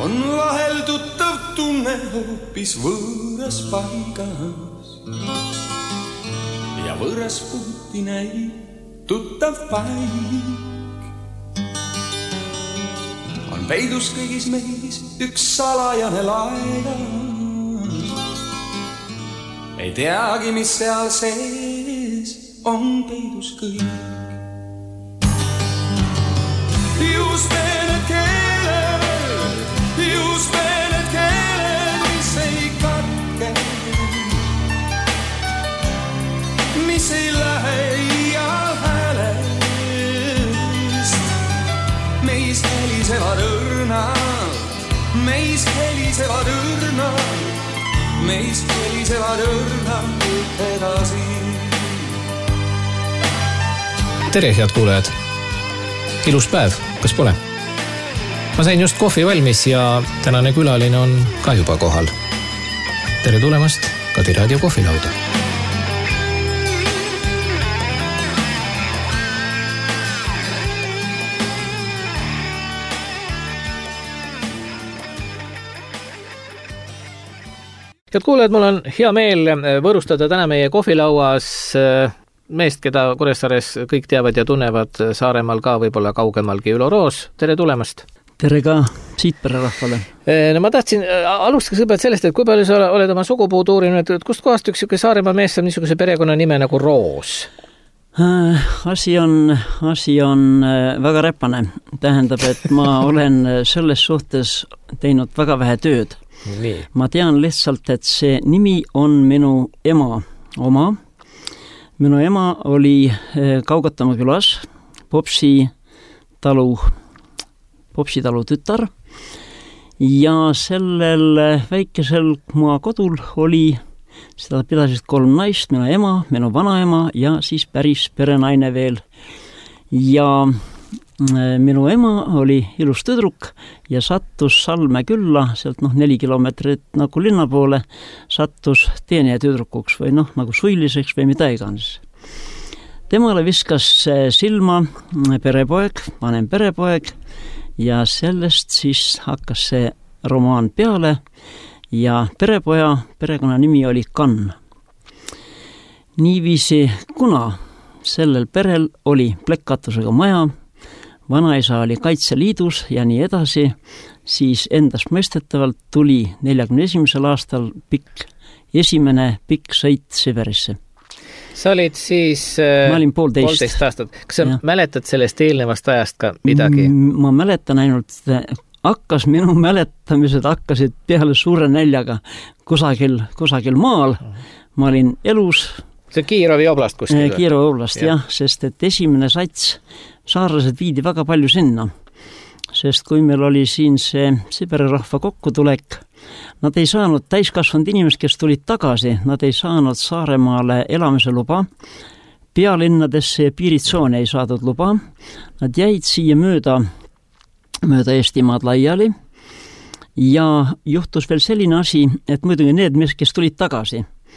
on vahel tuttav tunne hoopis võõras paigas ja võõras puuti näib tuttav paik. On peidus kõigis meis üks salajane laigas, ei teagi, mis seal sees on peidus kõik. Just need keeled, mis ei katke, mis ei lähe iial häälest. Meis helisevad õrnad edasi. Tere, head kuulajad! Ilus päev, kas pole? Ma sain just kohvi valmis ja tänane külaline on ka juba kohal. Tere tulemast Kadi Raadio kohvilauda. Head kuulajad, mul on hea meel võõrustada täna meie kohvilauas meest, keda Kuressaares kõik teavad ja tunnevad, Saaremaal ka, võib-olla kaugemalgi, Ülo Roos. Tere tulemast! Tere ka Siitpere rahvale! No ma tahtsin alustada kõigepealt sellest, et kui palju sa oled oma sugupuud uurinud, et kust kohast üks Saaremaa mees saab niisuguse perekonna nime nagu Roos? Asi on väga räpane. Tähendab, et ma olen selles suhtes teinud väga vähe tööd. Nii. Ma tean lihtsalt, et see nimi on minu ema oma. Minu ema oli Kaugatamaa külas Popsi talu tütar ja sellel väikesel maa kodul oli, seda pidasid 3 naist, minu ema, minu vanaema ja siis päris perenaine veel. Ja minu ema oli ilus tüdruk ja sattus Salme külla, sealt 4 kilomeetrit nagu linna poole, sattus teenija tüdrukuks või nagu suiliseks või mida iganes. Temale viskas silma perepoeg, vanem perepoeg ja sellest siis hakkas see romaan peale ja perepoja perekonna nimi oli Kann. Niiviisi, kuna sellel perel oli plekkkatusega maja, vanaisa oli Kaitseliidus ja nii edasi, siis endast mõistetavalt tuli 41. aastal esimene pikk sõit Siberisse. Sa olid siis ma olin 1,5 aastat. Kas sa mäletad sellest eelnevast ajast ka midagi? Ma mäletan ainult, minu mäletamised hakkasid peale suure näljaga kusagil maal. Ma olin elus. See Kiirovi oblast kuskil? Kiirovi oblast, jah, sest et esimene sats saarlased viidi väga palju sinna. Sest kui meil oli siin see Siberi rahva kokkutulek, nad ei saanud täiskasvanud inimest, kes tulid tagasi, nad ei saanud Saaremaale elamise luba, pealinnadesse ja piiritsoone ei saadud luba, nad jäid siia mööda Eestimaad laiali ja juhtus veel selline asi, et muidugi need, kes tulid tagasi.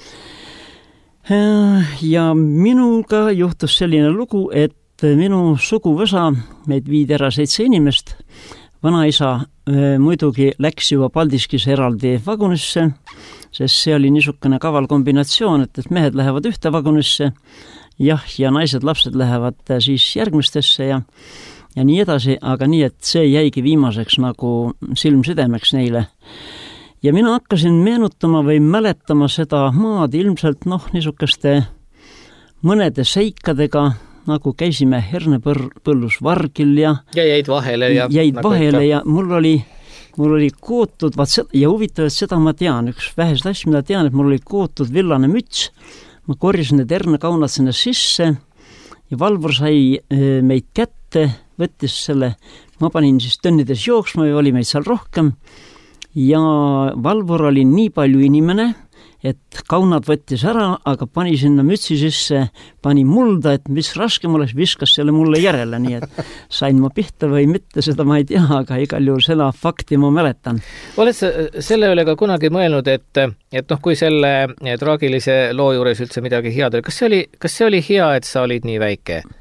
Ja minuga juhtus selline lugu, et minu suguvõsa, meid viidi ära 7 inimest, vanaisa muidugi läks juba Paldiskis eraldi vagunisse, sest see oli niisugune kaval kombinatsioon, et mehed lähevad ühte vagunisse, ja naised, lapsed lähevad siis järgmistesse ja nii edasi, aga nii, et see jäigi viimaseks nagu silmsidemeks neile. Ja mina hakkasin meenutama või mäletama seda maad ilmselt niisuguste mõnede seikadega, nagu käisime hernepõllus Vargil ja jäid vahele ja mul oli kootud, ja huvitav, et seda ma tean, üks vähest asja, mida tean, et mul oli kootud villane müts, ma korjasin need hernekaunad sinna sisse ja Valvur sai meid kätte, võttis selle, ma panin siis tönnides jooksma ja oli meid seal rohkem ja Valvur oli nii palju inimene, et kaunad võttis ära, aga pani sinna mütsi sisse, pani mulda, et mis raskem oleks, viskas selle mulle järele, nii et sain ma pihta või mitte, seda ma ei tea, aga igal juhul seda fakti ma mäletan. Oled sa selle üle ka kunagi mõelnud, et kui selle traagilise loo juures üldse midagi head oli, kas see oli hea, et sa olid nii väike?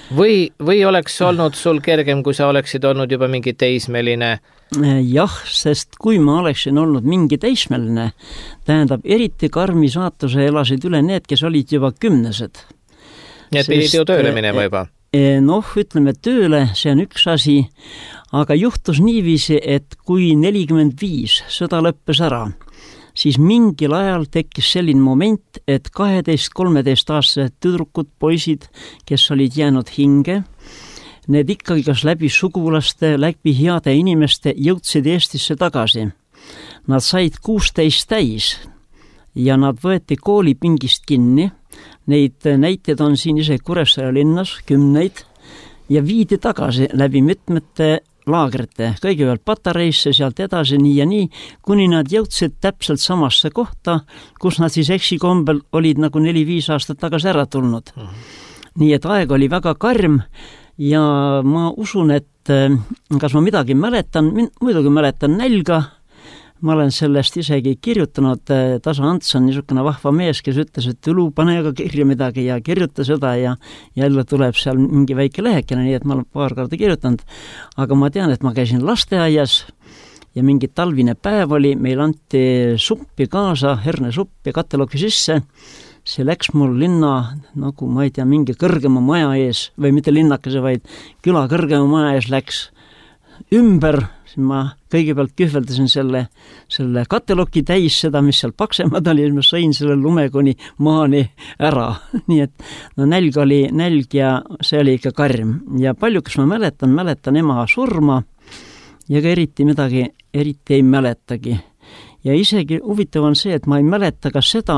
Või oleks olnud sul kergem, kui sa oleksid olnud juba mingi teismeline? Jah, sest kui ma oleksin olnud mingi teismeline, tähendab, eriti karmi saatuse elasid üle need, kes olid juba 10. Nii et pidid ju tööle minema juba? Ütleme tööle, see on üks asi, aga juhtus niiviisi, et kui 45 sõda lõppes ära, siis mingil ajal tekkis selline moment, et 12-13-aastased tüdrukud, poisid, kes olid jäänud hinge, need ikkagi kas läbi sugulaste, läbi heade inimeste jõudsid Eestisse tagasi. Nad said 16 täis ja nad võeti koolipingist kinni. Neid näiteid on siin ise Kuressaare linnas 10 ja viidi tagasi läbi mitmete laagrite, kõigepealt patareisse, sealt edasi nii ja nii, kuni nad jõudsid täpselt samasse kohta, kus nad siis eksikombel olid nagu 4-5 aastat tagasi ära tulnud. Nii et aeg oli väga karm ja ma usun, et kas ma midagi mäletan, muidugi mäletan nälga. Ma olen sellest isegi kirjutanud, Tasa Ants on niisugune vahva mees, kes ütles, et Ülu, pane aga kirja midagi ja kirjuta seda ja jälle tuleb seal mingi väike lehekene, nii et ma olen paar korda kirjutanud. Aga ma tean, et ma käisin lasteaias ja mingi talvine päev oli, meil anti suppi kaasa, hernesupp ja katteloki sisse. See läks mul linna, nagu ma ei tea, mingi kõrgema maja ees, või mitte linnakese, vaid küla kõrgema maja ees läks ümber. Ma kõigepealt kühveldasin selle katteloki täis seda, mis seal paksemad oli, ja ma sõin selle lume kuni maani ära. Nii et nälg ja see oli ikka karm. Ja palju, kes ma mäletan ema surma ja ka eriti midagi eriti ei mäletagi. Ja isegi huvitav on see, et ma ei mäleta ka seda,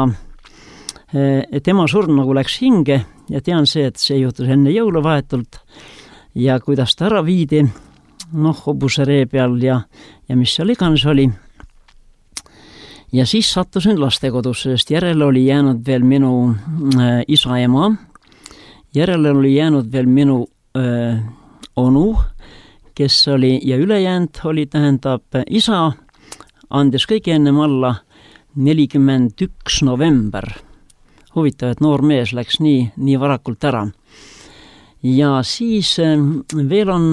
et ema surm nagu läks hinge ja tean see, et see juhtus enne jõuluvahetult ja kuidas ta ära viidi, hobusere peal ja mis seal iganes oli. Ja siis sattusin lastekodusse, sest järele oli jäänud veel minu isa ema, järele oli jäänud veel minu onu, kes oli ja ülejäänud oli, tähendab, isa andis kõige ennem alla 41 november. Huvitav, et noor mees läks nii varakult ära. Ja siis veel on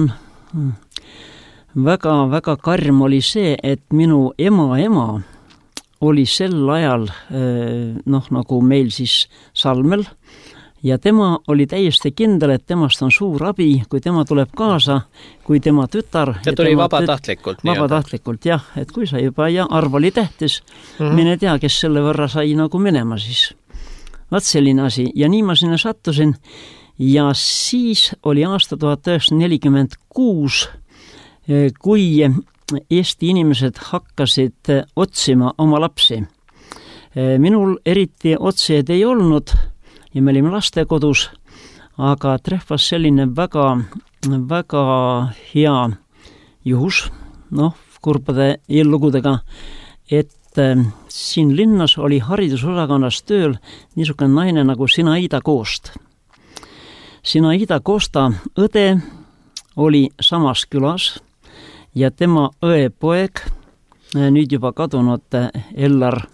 väga karm oli see, et minu ema oli sel ajal nagu meil siis Salmel ja tema oli täiesti kindel, et temast on suur abi, kui tema tuleb kaasa, kui tema tütar ja tuli vabatahtlikult. Vabatahtlikult, jah, et kui sa juba ja arv oli tähtis, mine tea, kes selle võrra sai nagu minema siis. Vaat selline asi ja nii ma sinna sattusin ja siis oli aasta 1946, kui Eesti inimesed hakkasid otsima oma lapsi. Minul eriti otsijaid ei olnud ja me olime lastekodus, aga trehvas selline väga hea juhus, kurbade lugudega, et siin linnas oli haridusosakonnas tööl niisugune naine nagu Sinaida Koost. Sinaida Koosta õde oli samas külas ja tema õepoeg, nüüd juba kadunud Ellar,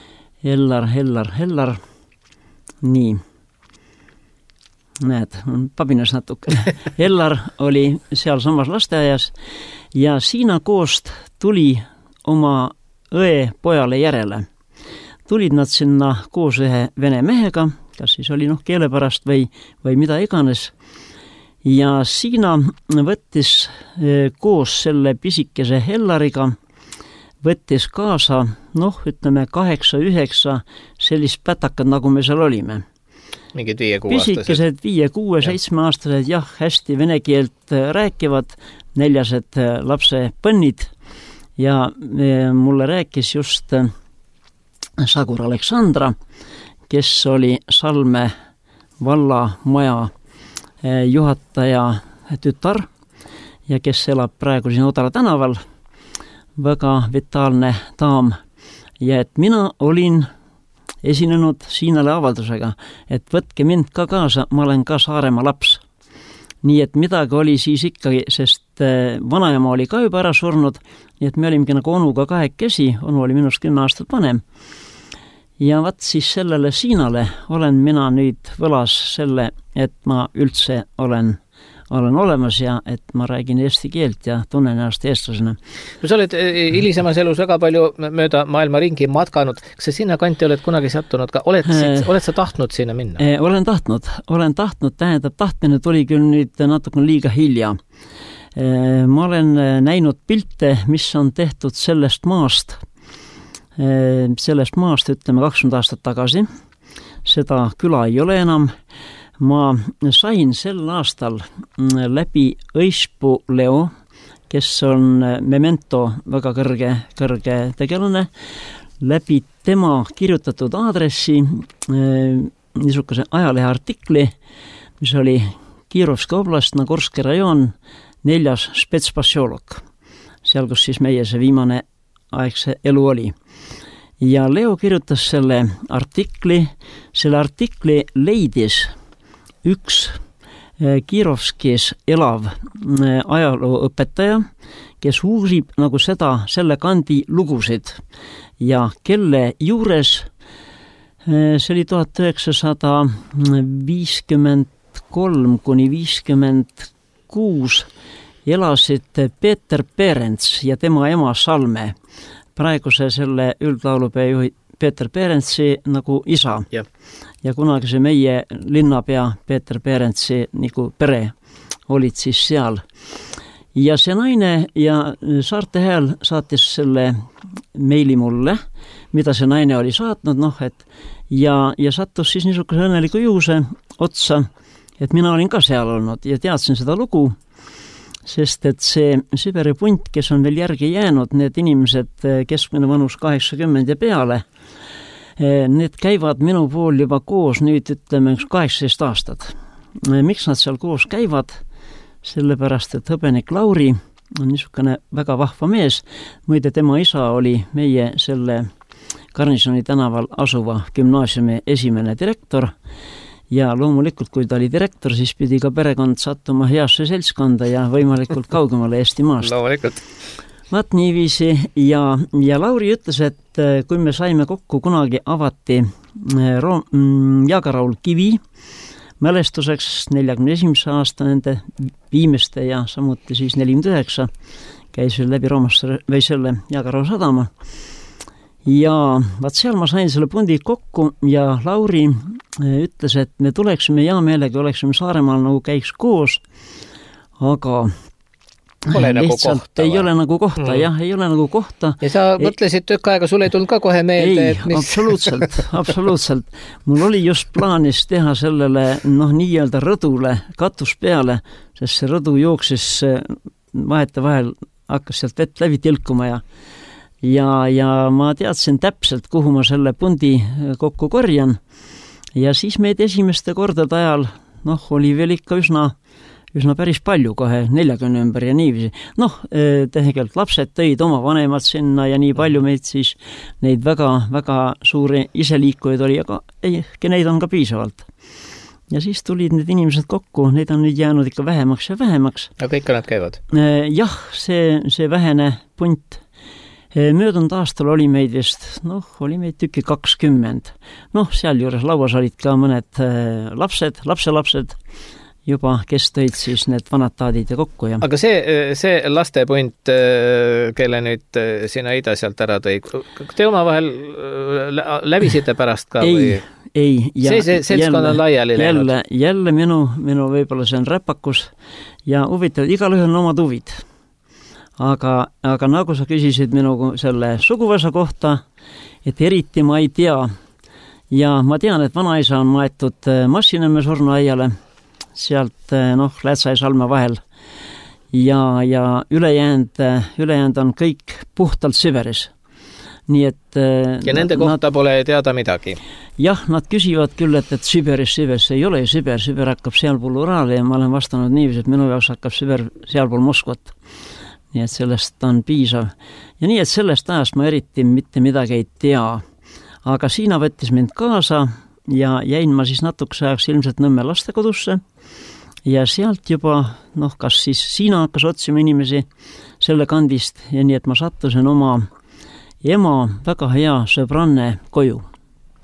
nii, näed, pabines natuke. Ellar oli seal samas lasteaias ja Siina Koost tuli oma õepojale järele. Tulid nad sinna koos ühe vene mehega, kas siis oli keele pärast või mida iganes. Ja Siina võttis koos selle pisikese Hellariga, võttis kaasa, 8-9 sellist pätakad, nagu me seal olime. Mingid 5-6-aastased. Pisikesed 5-6-7-aastased, jah, hästi vene keelt rääkivad, 4 lapse põnnid ja mulle rääkis just Sagur Aleksandra, kes oli Salme vallamaja juhataja tütar ja kes elab praegu siin Odara tänaval, väga vitaalne daam ja et mina olin esinenud Siinale avaldusega, et võtke mind ka kaasa, ma olen ka Saaremaa laps. Nii et midagi oli siis ikkagi, sest vanaema oli ka juba ära surnud, nii et me olimegi nagu onuga kahekesi, onu oli minust 10 aastat vanem. ja vaat siis sellele Siinale olen mina nüüd võlas selle, et ma üldse olen olemas ja et ma räägin eesti keelt ja tunnen ennast eestlasena. Sa oled hilisemas elus väga palju mööda maailma ringi matkanud. Kas sa sinna kanti oled kunagi sattunud? Oled sa tahtnud sinna minna? Olen tahtnud, tähendab, tahtmine tuli küll nüüd natuke liiga hilja. Ma olen näinud pilte, mis on tehtud sellest maast, ütleme 20 aastat tagasi. Seda küla ei ole enam. Ma sain sel aastal läbi Õispuu Leo, kes on Memento väga kõrge tegelane, läbi tema kirjutatud aadressi niisuguse ajaleheartikli, mis oli Kirovski oblast, Nagorski rajoon, 4. spetspassiolog, seal kus siis meie see viimane aegse elu oli. Ja Leo kirjutas selle artikli leidis üks Kirovskis elav ajalooõpetaja, kes uurib nagu selle kandi lugusid ja kelle juures see oli 1953 kuni 56 elasid Peeter Perents ja tema ema Salme, praeguse selle üldlaulupea juhi Peeter Perentsi nagu isa. Ja kunagi see meie linnapea Peeter Perentsi nagu pere olid siis seal. Ja see naine ja Saarte Hääl saatis selle meili mulle, mida see naine oli saatnud, ja sattus siis niisuguse õnneliku juhuse otsa, et mina olin ka seal olnud ja teadsin seda lugu, sest et see Siberi punt, kes on veel järgi jäänud, need inimesed, keskmine vanus 80 ja peale, need käivad minu pool juba koos nüüd, ütleme, 18 aastat. Miks nad seal koos käivad? Sellepärast, et Hõbenik Lauri on niisugune väga vahva mees. Muide, tema isa oli meie selle Garnisoni tänaval asuva gümnaasiumi esimene direktor. Ja loomulikult, kui ta oli direktor, siis pidi ka perekond sattuma heasse seltskonda ja võimalikult kaugemale Eesti maast. Loomulikult. Vaat niiviisi ja Lauri ütles, et kui me saime kokku, kunagi avati Jaagaraul kivi mälestuseks 41. aasta nende viimeste ja samuti siis 49 käis läbi Roomasse või selle Jaagaraul sadama. Ja vaat seal ma sain selle pundi kokku ja Lauri ütles, et me tuleksime hea meelega, oleksime Saaremaal nagu käiks koos, aga lihtsalt ei ole nagu kohta, ei ole nagu kohta. Ja sa mõtlesid tükk aega, sul ei tulnud ka kohe meelde? Ei, absoluutselt. Mul oli just plaanis teha sellele nii-öelda rõdule katus peale, sest see rõdu jooksis vahetevahel, hakkas sealt vett läbi tilkuma ja ma teadsin täpselt, kuhu ma selle pundi kokku korjan. Ja siis meid esimeste kordade ajal, oli veel ikka üsna päris palju kohe 40 ümber ja niiviisi. Tegelikult lapsed tõid oma vanemad sinna ja nii palju meid siis neid väga suuri iseliikujaid oli, aga neid on ka piisavalt. Ja siis tulid need inimesed kokku, neid on nüüd jäänud ikka vähemaks ja vähemaks. Aga ikka nad käivad? Jah, see vähene punt. Möödunud aastal oli meid vist, oli meid tükki 20. Seal juures lauas olid ka mõned lapselapsed, juba kes tõid siis need vanad taadid ja kokku. Aga see lastepunt, kelle nüüd sina ida sealt ära tõi, te oma vahel läbisite pärast ka? Ei. See seltskond on laiali läinud? Jälle minu võib-olla see on räpakus ja huvitav, igalühel on omad huvid. Aga nagu sa küsisid minu selle suguvõsa kohta, et eriti ma ei tea. Ja ma tean, et vanaisa on maetud Massinemme surnuaiale, sealt Lätsa ja Salme vahel. Ja ülejäänud on kõik puhtalt Siberis. Nii et ja nende kohta pole teada midagi? Jah, nad küsivad küll, et Siberis ei ole ju Siber hakkab sealpool Uraali ja ma olen vastanud niiviisi, et minu jaoks hakkab Siber sealpool Moskvat. Nii et sellest on piisav. Ja nii, et sellest ajast ma eriti mitte midagi ei tea. Aga Siina võttis mind kaasa ja jäin ma siis natukese ajaks ilmselt Nõmme lastekodusse ja sealt juba, kas siis Siina hakkas otsima inimesi selle kandist ja nii, et ma sattusin oma ema väga hea sõbranne koju.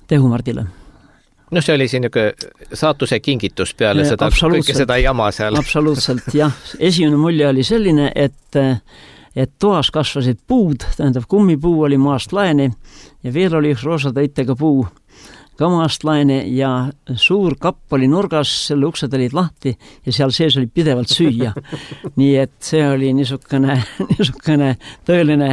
Tehumardile. No see oli siin saatuse kingitus peale seda, kõike seda jama seal. Absoluutselt, jah. Esimene mulje oli selline, et toas kasvasid puud, tähendab kummipuu oli maast laeni ja veel oli üks roosatöitega puu ka maast laeni ja suur kapp oli nurgas, selle uksed olid lahti ja seal sees oli pidevalt süüa. Nii et see oli niisugune tõeline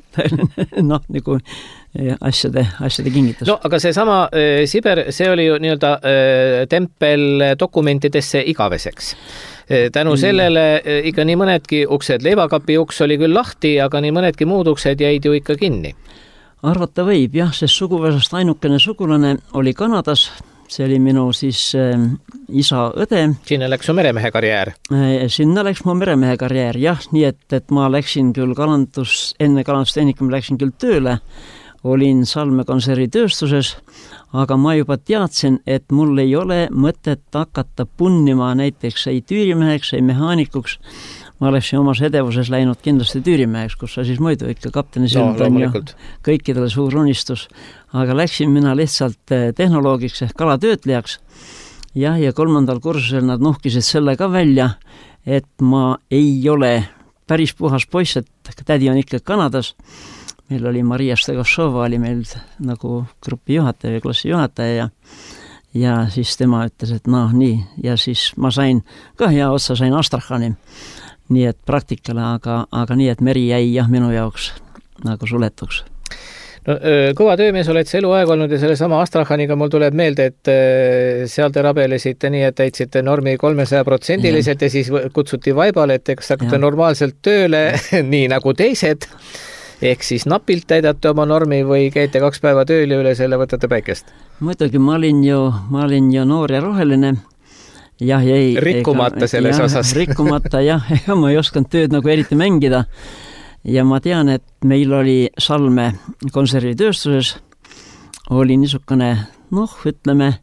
nagu asjade kingitus. No, aga see sama Siber, see oli ju nii-öelda tempel dokumentidesse igaveseks. Tänu sellele ikka nii mõnedki uksed, leivakapi uks oli küll lahti, aga nii mõnedki muud uksed jäid ju ikka kinni. Arvata võib, jah, sest suguvõsast ainukene sugulane oli Kanadas, see oli minu siis isa õde. Sinna läks su meremehe karjäär? Sinna läks mu meremehe karjäär, jah, nii et ma läksin küll enne kalandustehnikum läksin küll tööle, olin salmekonservitööstuses, aga ma juba teadsin, et mul ei ole mõtet hakata punnima näiteks ei tüürimeheks, ei mehaanikuks. Ma oleksin omas edevuses läinud kindlasti tüürimeheks, kus sa siis muidu ikka kapteni silmad on ju kõikidele suur unistus. Aga läksin mina lihtsalt tehnoloogiks ehk kalatöötlejaks. Ja 3. kursusel nad nuhkisid selle ka välja, et ma ei ole päris puhas poiss, et tädi on ikka Kanadas. Meil oli Maria Stegošova, oli meil nagu grupi juhataja ja klassi juhataja ja siis tema ütles, et nii. Ja siis ma sain ka hea otsa, sain Astrahani. Nii et praktikale, aga nii, et meri jäi jah minu jaoks nagu suletuks. No, kõva töömees oled see eluaeg olnud ja selle sama Astrahaniga mul tuleb meelde, et seal te rabelesite nii, et täitsite normi 300% ja siis kutsuti vaibale, et eks hakkate normaalselt tööle nii nagu teised, ehk siis napilt täidate oma normi või käite 2 päeva tööl ja üle selle võtate päikest? Muidugi ma olin ju noor ja roheline. Jah, rikkumata selles osas. Rikkumata, jah, ma ei osanud tööd nagu eriti mängida. Ja ma tean, et meil oli salme konservitööstuses, oli niisugune, ütleme,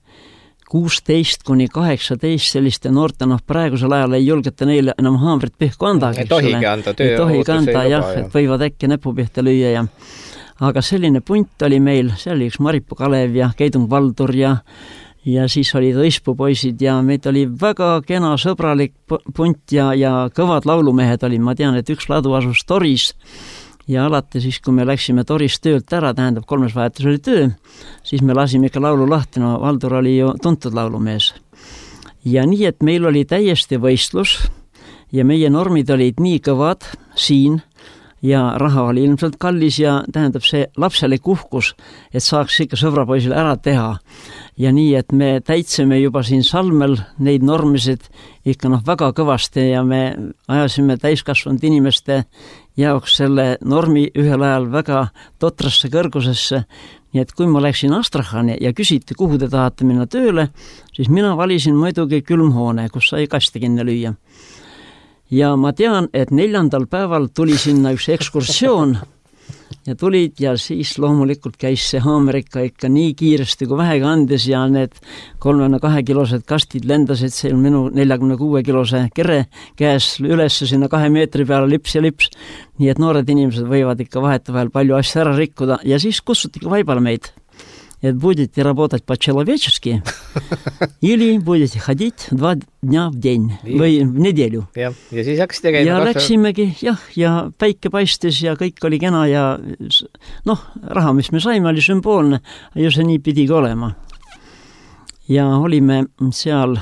16–18 selliste noorte, praegusel ajal ei julgeta neile enam haamrit pihku anda. Ei tohigi anda, tööohutus ei luba. Et võivad äkki näpu pihta lüüa. Aga selline punt oli meil, seal oli üks Maripuu Kalev ja Keidung Valdur ja siis olid õispupoisid ja meid oli väga kena sõbralik punt ja kõvad laulumehed oli. Ma tean, et üks ladu asus Toris ja alati siis, kui me läksime Toris töölt ära, tähendab 3 vahetus oli töö, siis me lasime ikka laulu lahti. Valdur oli ju tuntud laulumees. Ja nii, et meil oli täiesti võistlus ja meie normid olid nii kõvad siin ja raha oli ilmselt kallis ja tähendab see lapselik uhkus, et saaks ikka sõbrapoisile ära teha. Ja nii, et me täitsime juba siin salmel neid normisid ikka väga kõvasti ja me ajasime täiskasvanud inimeste jaoks selle normi ühel ajal väga totrasse kõrgusesse. Nii et kui ma läksin Astrahani ja küsiti, kuhu te tahate minna tööle, siis mina valisin muidugi külmhoone, kus sai kasti kinni lüüa. Ja ma tean, et 4. päeval tuli sinna üks ekskursioon ja tulid ja siis loomulikult käis see haamerika ikka nii kiiresti kui vähega andis ja need 32-kilosed kastid lendasid seal minu 46-kilose kere käes üles sinna 2 meetri peale lips ja lips. Nii et noored inimesed võivad ikka vahetevahel palju asja ära rikkuda ja siis kutsuti vaibale meid. Et будете работать по-человечески или будете ходить 2 дня в день või в неделю. Ja siis hakkasite käima. Ja läksimegi, ja päike paistis ja kõik oli kena ja raha, mis me saime, oli sümboolne, ja see nii pidigi olema. Ja olime seal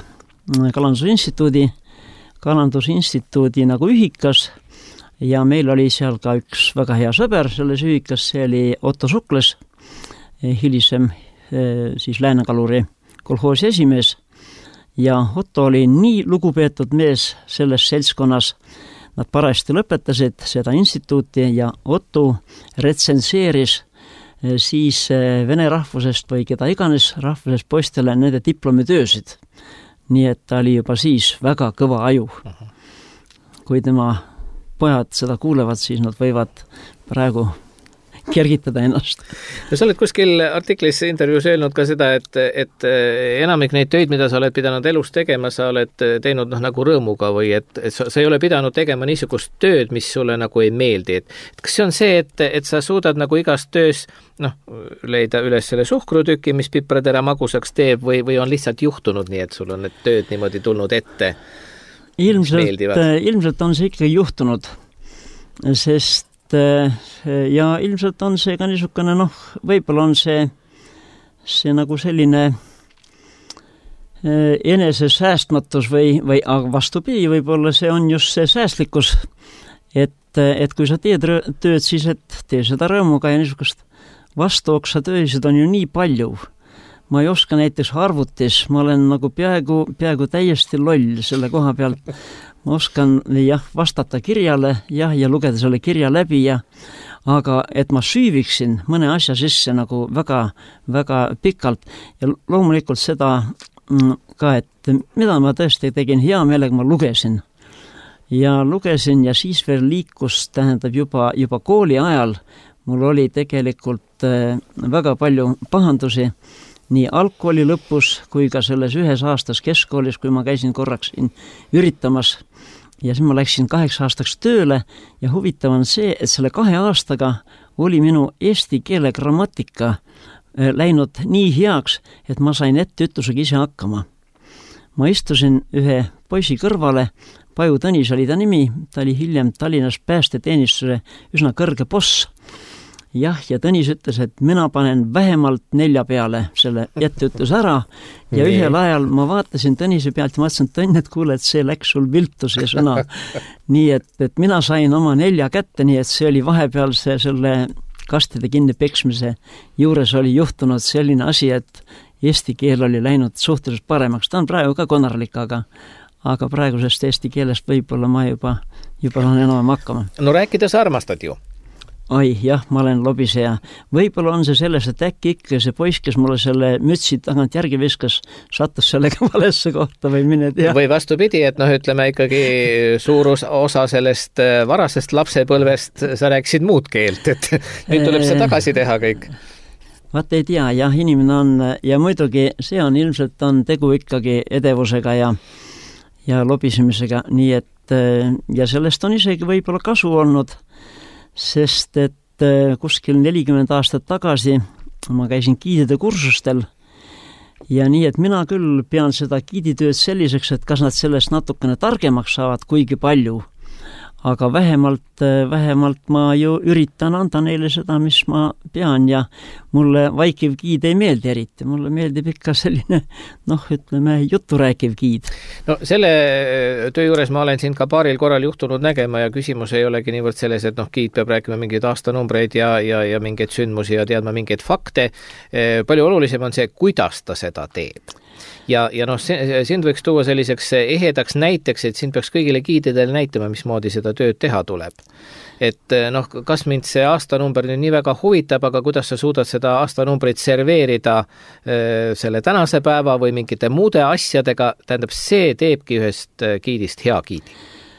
kalandusinstituudi nagu ühikas ja meil oli seal ka üks väga hea sõber selles ühikas, see oli Otto Sukles, hilisem siis Läänekaluri kolhoosi esimees ja Otto oli nii lugupeetud mees selles seltskonnas. Nad parajasti lõpetasid seda instituuti ja Otto retsenseeris siis vene rahvusest või keda iganes rahvusest poistele nende diplomitöösid. Nii et ta oli juba siis väga kõva aju. Kui tema pojad seda kuulevad, siis nad võivad praegu kergitada ennast. No sa oled kuskil artiklis intervjuus öelnud ka seda, et enamik neid töid, mida sa oled pidanud elus tegema, sa oled teinud nagu rõõmuga või et sa ei ole pidanud tegema niisugust tööd, mis sulle nagu ei meeldi. Et kas see on see, et sa suudad nagu igas töös leida üles selle suhkrutüki, mis pipratera magusaks teeb või on lihtsalt juhtunud nii, et sul on need tööd niimoodi tulnud ette? Ilmselt on see ikkagi juhtunud, sest ja ilmselt on see ka niisugune, võib-olla on see nagu selline enese säästmatus või vastupidi, võib-olla see on just see säästlikkus, et kui sa teed tööd, siis et tee seda rõõmuga ja niisugust vastuoksa töösid on ju nii palju. Ma ei oska näiteks arvutis, ma olen nagu peaaegu täiesti loll selle koha pealt. Ma oskan vastata kirjale ja lugeda selle kirja läbi aga et ma süüviksin mõne asja sisse nagu väga, väga pikalt ja loomulikult seda ka, et mida ma tõesti tegin hea meelega, ma lugesin ja siis veel liikus, tähendab juba kooli ajal mul oli tegelikult väga palju pahandusi nii algkooli lõpus kui ka selles 1 aastas keskkoolis, kui ma käisin korraks siin üritamas ja siis ma läksin 8 aastaks tööle ja huvitav on see, et selle 2 aastaga oli minu eesti keele grammatika läinud nii heaks, et ma sain etteütlusega ise hakkama. Ma istusin ühe poisi kõrvale, Paju Tõnis oli ta nimi, ta oli hiljem Tallinnas päästeteenistuse üsna kõrge boss. Ja Tõnis ütles, et mina panen vähemalt 4 peale selle etteütlus ära ja ühel ajal ma vaatasin Tõnise pealt ja mõtlesin, Tõnn, et kuule, et see läks sul viltu see sõna. Nii et mina sain oma 4 kätte, nii et see oli vahepeal selle kastide kinni peksmise juures oli juhtunud selline asi, et eesti keel oli läinud suhteliselt paremaks. Ta on praegu ka konarlik, aga praegusest eesti keelest võib-olla ma juba olen enam hakkama. No rääkides armastad ju? Ai, jah, ma olen lobiseja. Võib-olla on see selles, et äkki ikka see poiss, kes mulle selle mütsi tagant järgi viskas, sattus sellega valesse kohta või mine tea. Või vastupidi, et ütleme ikkagi suur osa sellest varasest lapsepõlvest sa rääkisid muud keelt, et nüüd tuleb see tagasi teha kõik. Vaat ei tea, jah, inimene on ja muidugi see on ilmselt on tegu ikkagi edevusega ja lobisemisega, nii et ja sellest on isegi võib-olla kasu olnud, sest et kuskil 40 aastat tagasi ma käisin giidide kursustel ja nii, et mina küll pean seda giiditööd selliseks, et kas nad sellest natukene targemaks saavad, kuigi palju, aga vähemalt ma ju üritan anda neile seda, mis ma pean ja mulle vaikiv giid ei meeldi eriti, mulle meeldib ikka selline, ütleme, juttu rääkiv giid. No selle töö juures ma olen sind ka paaril korral juhtunud nägema ja küsimus ei olegi niivõrd selles, et giid peab rääkima mingeid aastanumbreid ja mingeid sündmusi ja teadma mingeid fakte. Palju olulisem on see, kuidas ta seda teeb. Ja sind võiks tuua selliseks ehedaks näiteks, et sind peaks kõigile giididele näitama, mismoodi seda tööd teha tuleb. Et kas mind see aastanumber nüüd nii väga huvitab, aga kuidas sa suudad seda aastanumbrit serveerida selle tänase päeva või mingite muude asjadega, tähendab, see teebki ühest giidist hea giidi.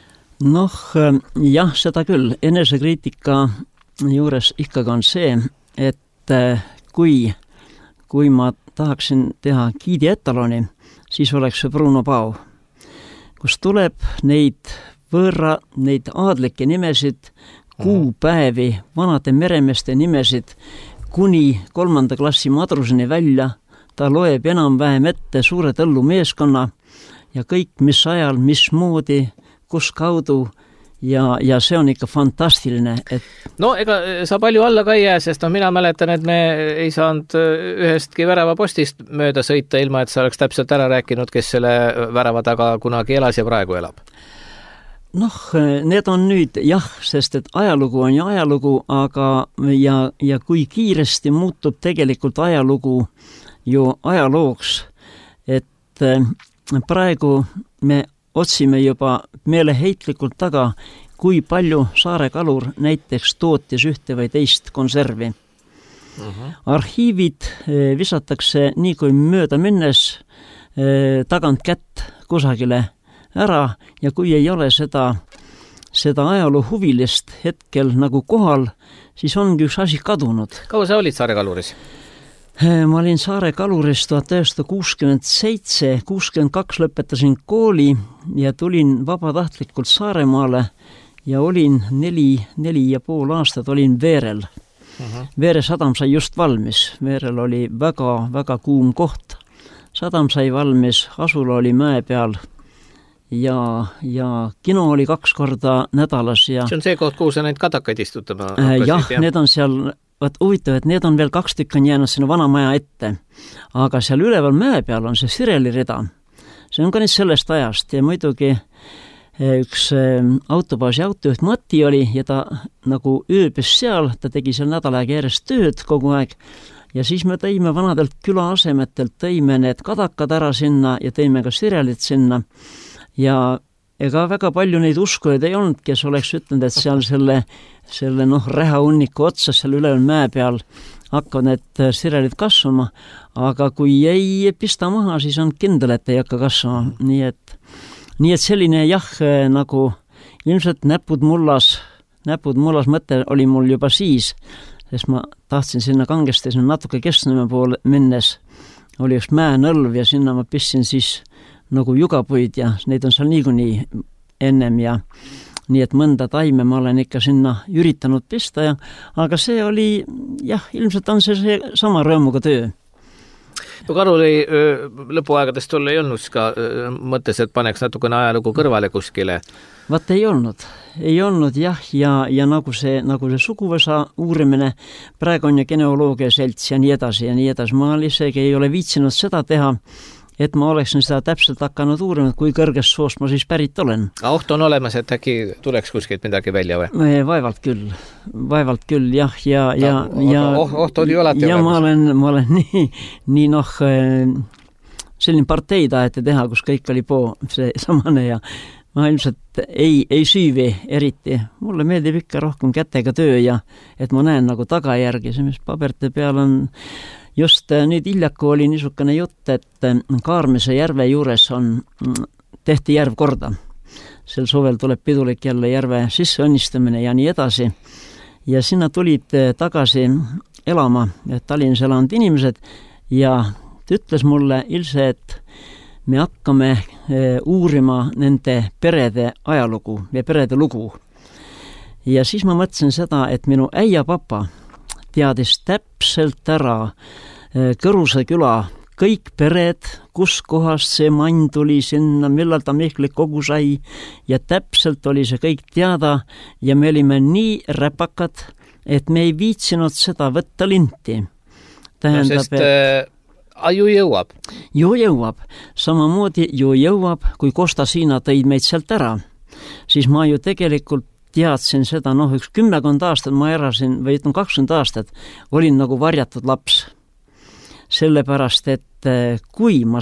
Jah, seda küll. Enesekriitika juures ikkagi on see, et kui ma tahaksin teha giidi etaloni, siis oleks see Bruno Pau, kus tuleb neid aadlikke nimesid, kuupäevi, vanade meremeeste nimesid kuni 3. klassi madruseni välja. Ta loeb enam-vähem ette suure tõllu meeskonna ja kõik, mis ajal, mismoodi, kus kaudu ja see on ikka fantastiline. Ega sa palju alla ka ei jää, sest mina mäletan, et me ei saanud ühestki väravapostist mööda sõita, ilma et sa oleks täpselt ära rääkinud, kes selle värava taga kunagi elas ja praegu elab. Need on nüüd jah, sest et ajalugu on ju ajalugu, aga ja kui kiiresti muutub tegelikult ajalugu ju ajalooks, et praegu me otsime juba meeleheitlikult taga, kui palju Saare kalur näiteks tootis ühte või teist konservi. Arhiivid visatakse nii kui mööda minnes tagant kätt kusagile ära ja kui ei ole seda seda ajaloo huvilist hetkel nagu kohal, siis ongi üks asi kadunud. Kaua sa olid Saare Kaluris? Ma olin Saare Kaluris 1967, 62 lõpetasin kooli ja tulin vabatahtlikult Saaremaale ja olin 4,5 aastat olin Veerel. Veere sadam sai just valmis. Veerel oli väga kuum koht. Sadam sai valmis, asula oli mäe peal ja kino oli 2 korda nädalas. Ja see on see koht, kuhu sa neid kadakaid istutama hakkasid? Need on seal, huvitav, et need on veel 2 tükki on jäänud sinna vana maja ette. Aga seal üleval mäe peal on see Sireli rida. See on ka nüüd sellest ajast ja muidugi üks autobaasi autojuht Mati oli ja ta nagu ööbis seal, ta tegi seal nädal aega järjest tööd kogu aeg ja siis me tõime vanadelt küla asemetelt, tõime need kadakad ära sinna ja tõime ka Sirelit sinna ja ega väga palju neid uskujaid ei olnud, kes oleks ütelnud, et seal selle rähahunniku otsas seal üleval mäe peal hakkavad need Sirelid kasvama, aga kui ei pista maha, siis on kindel, et ei hakka kasvama, nii et selline nagu ilmselt näpud mullas mõte oli mul juba siis, sest ma tahtsin sinna kangesti, sinna natuke Kestnõmme poole minnes oli üks mäenõlv ja sinna ma pistsin siis nagu jugapuid ja neid on seal niikuinii ennem ja nii et mõnda taime ma olen ikka sinna üritanud pista aga see oli, ilmselt on see sama rõõmuga töö. No Karuli lõpuaegadest sul ei olnud ka mõttes, et paneks natukene ajalugu kõrvale kuskile? Vaat ei olnud ja nagu see suguvõsa uurimine, praegu on ju geneoloogia selts ja nii edasi. Ma isegi ei ole viitsinud seda teha, et ma oleksin seda täpselt hakanud uurima, kui kõrgest soost ma siis pärit olen. Oht on olemas, et äkki tuleks kuskilt midagi välja või? Vaevalt küll, jah. Oht oli ju alati olemas. Ma olen nii selline parteid aeti teha, kus kõik oli see samane ja ma ilmselt ei süüvi eriti. Mulle meeldib ikka rohkem kätega töö ja et ma näen nagu tagajärgi, see mis paberite peal on. Just nüüd hiljaku oli niisugune jutt, et Kaarmise järve juures tehti järv korda. Sel suvel tuleb pidulik jälle järve sisseõnnistamine ja nii edasi. Ja sinna tulid tagasi elama Tallinnas elanud inimesed ja ta ütles mulle Ilse, et me hakkame uurima nende perede ajalugu ja perede lugu. Ja siis ma mõtlesin seda, et minu äiapapa teadis täpselt ära Kõruse küla, kõik pered, kus kohast see mann tuli sinna, millal ta Mihklik kogu sai ja täpselt oli see kõik teada ja me olime nii räpakad, et me ei viitsinud seda võtta linti. Sest ju jõuab. Ju jõuab. Samamoodi ju jõuab, kui Kosta Siina tõid meid sealt ära. Siis ma ju tegelikult teadsin seda, üks 10 aastat ma erasin, või 20 aastat, olin nagu varjatud laps. Sellepärast, et kui ma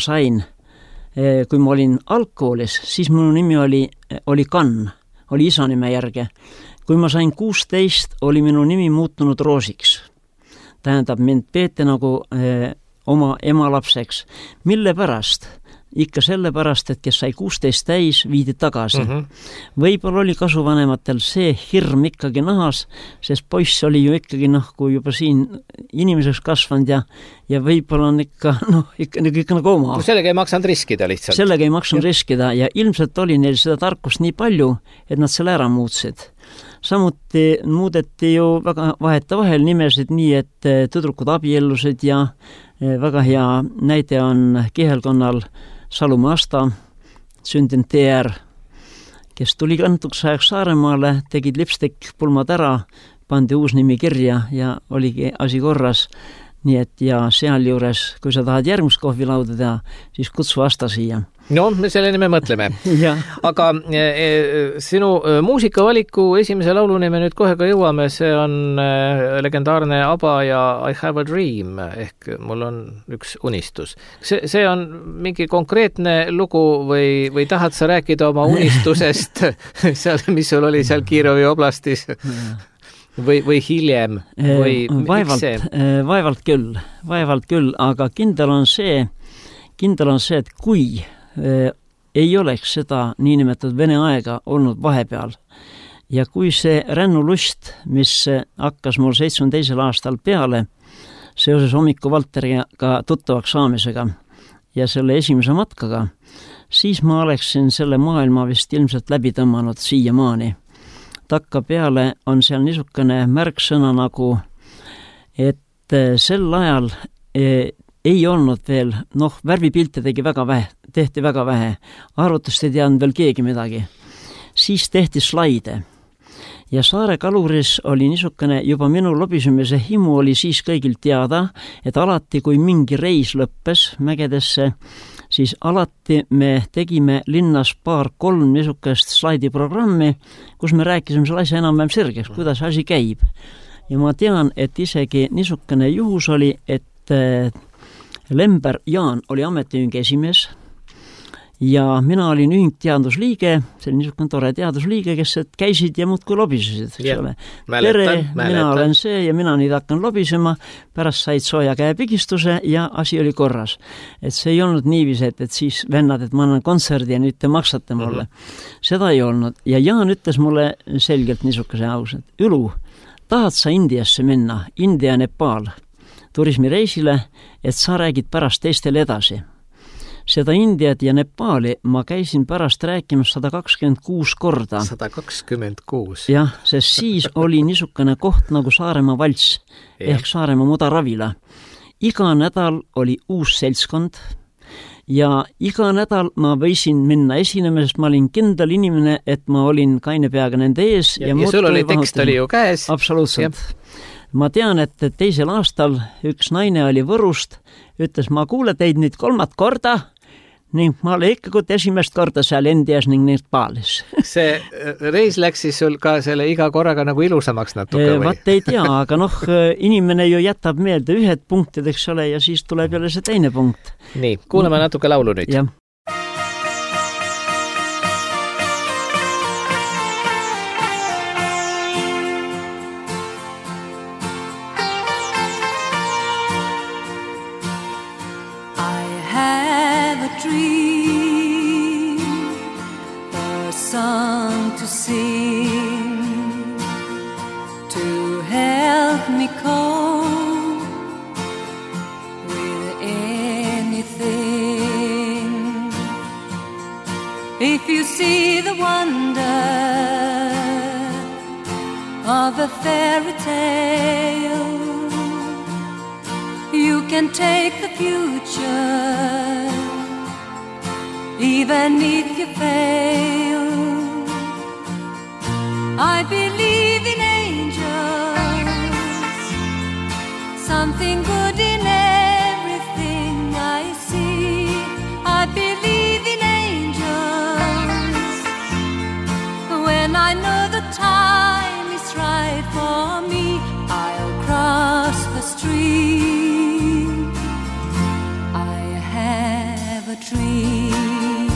olin algkoolis, siis minu nimi oli Kann, oli isa nime järge. Kui ma sain 16, oli minu nimi muutunud Roosiks. Tähendab, mind peeti nagu oma ema lapseks. Mille pärast? Ikka sellepärast, et kes sai 16 täis, viidi tagasi. Võib-olla oli kasuvanematel see hirm ikkagi nahas, sest poiss oli ju ikkagi kui juba siin inimeseks kasvanud ja võib-olla on ikka nagu oma. Sellega ei maksanud riskida lihtsalt. Sellega ei maksanud riskida ja ilmselt oli neil seda tarkust nii palju, et nad selle ära muutsid. Samuti muudeti ju väga vahetavahel nimesid nii, et tüdrukud abiellusid ja väga hea näide on kihelkonnal Salumaa Asta, sündinud TR, kes tuli kantuks ajaks Saaremaale, tegid lipstick-pulmad ära, pandi uus nimi kirja ja oligi asi korras. Nii et ja seal juures, kui sa tahad järgmist kohvilauda teha, siis kutsu Asta siia. No, me selleni me mõtleme. Aga sinu muusikavaliku esimese lauluni me nüüd kohe ka jõuame, see on legendaarne ABBA ja I Have a Dream, ehk mul on üks unistus. See on mingi konkreetne lugu või tahad sa rääkida oma unistusest, seal, mis sul oli seal Kirovi oblastis? Või hiljem? Vaevalt küll, aga kindel on see, et kui ei oleks seda niinimetatud Vene aega olnud vahepeal, ja kui see rännulust, mis hakkas mul 72. aastal peale seoses hommiku Valteriga tuttavaks saamisega ja selle esimese matkaga, siis ma oleksin selle maailma vist ilmselt läbi tõmmanud siiamaani. Takka peale on seal niisugune märksõna nagu, et sel ajal ei olnud veel, värvipilte tehti väga vähe, arvutust ei teadnud veel keegi midagi. Siis tehti slaide. Ja Saare kaluris oli niisugune, juba minu lobisemise himu oli siis kõigil teada, et alati, kui mingi reis lõppes mägedesse, siis alati me tegime linnas 2-3 niisugust slaidiprogrammi, kus me rääkisime selle asja enam-vähem selgeks, kuidas asi käib. Ja ma tean, et isegi niisugune juhus oli, et Lember Jaan oli ametiühingu esimees ja mina olin ühingteadusliige, see oli niisugune tore teadusliige, kes käisid ja muudkui lobisesid. Tere, mina olen see ja mina nüüd hakkan lobisema, pärast said sooja käepigistuse ja asi oli korras. Et see ei olnud niiviisi, et siis vennad, et ma annan kontserdi ja nüüd te maksate mulle. Seda ei olnud. Ja Jaan ütles mulle selgelt niisuguse ausalt, Ülu, tahad sa Indiasse minna, India ja Nepal turismireisile, et sa räägid pärast teistele edasi. Seda Indiat ja Nepali ma käisin pärast rääkimas 126 korda. 126? Jah, sest siis oli niisugune koht nagu Saaremaa valts ehk Saaremaa Mudaravila. Iga nädal oli uus seltskond ja iga nädal ma võisin minna esinema, sest ma olin kindel inimene, et ma olin kaine peaga nende ees. Ja sul oli tekst oli ju käes. Absoluutselt. Ma tean, et teisel aastal üks naine oli Võrust, ütles, ma kuule teid nüüd 3. korda ning ma olin ikka kui esimest korda seal Indias ning neid paalis. See reis läks siis sul ka selle iga korraga nagu ilusamaks natuke või? Vaat ei tea, aga inimene ju jätab meelde ühed punktid, eks ole, ja siis tuleb jälle see teine punkt. Nii, kuuleme natuke laulu nüüd. Jah. If you see the wonder of a fairy tale, you can take the future, even if you fail. I believe in angels, something good in everything I see. I believe in when I know the time is right for me, I'll cross the street. I have a dream.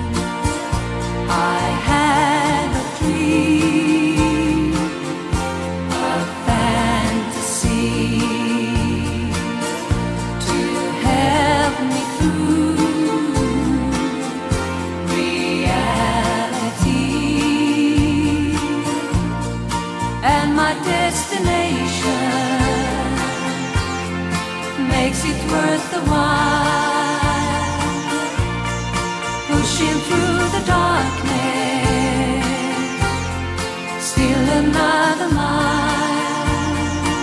I have a dream, a fantasy to help me through my destination makes it worth the while, pushing through the darkness, still another mile.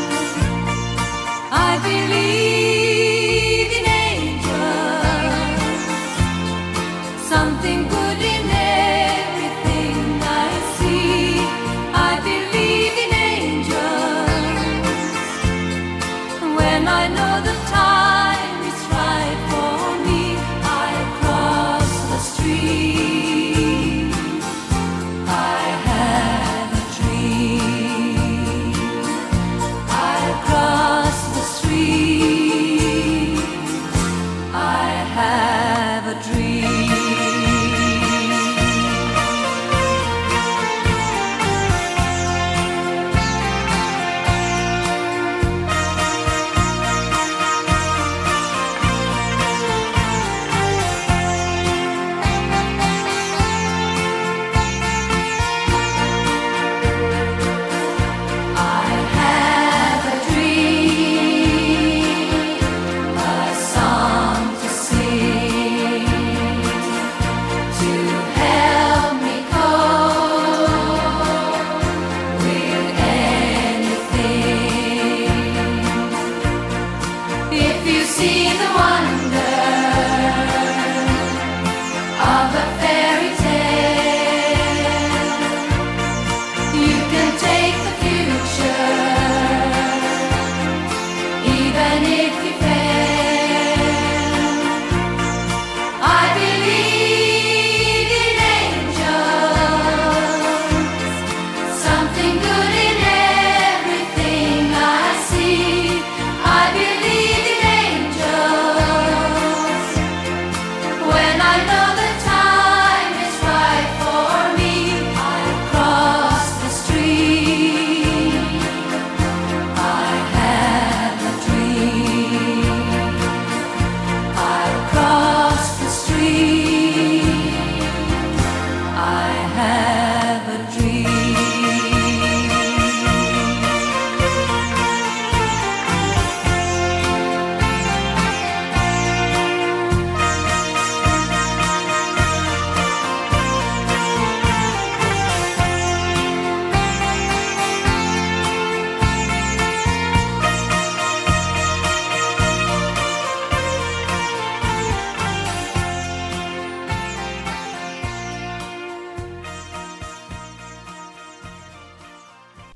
I believe in angels, something good in everything I see. I believe in when I know the time is right for me, I cross the street.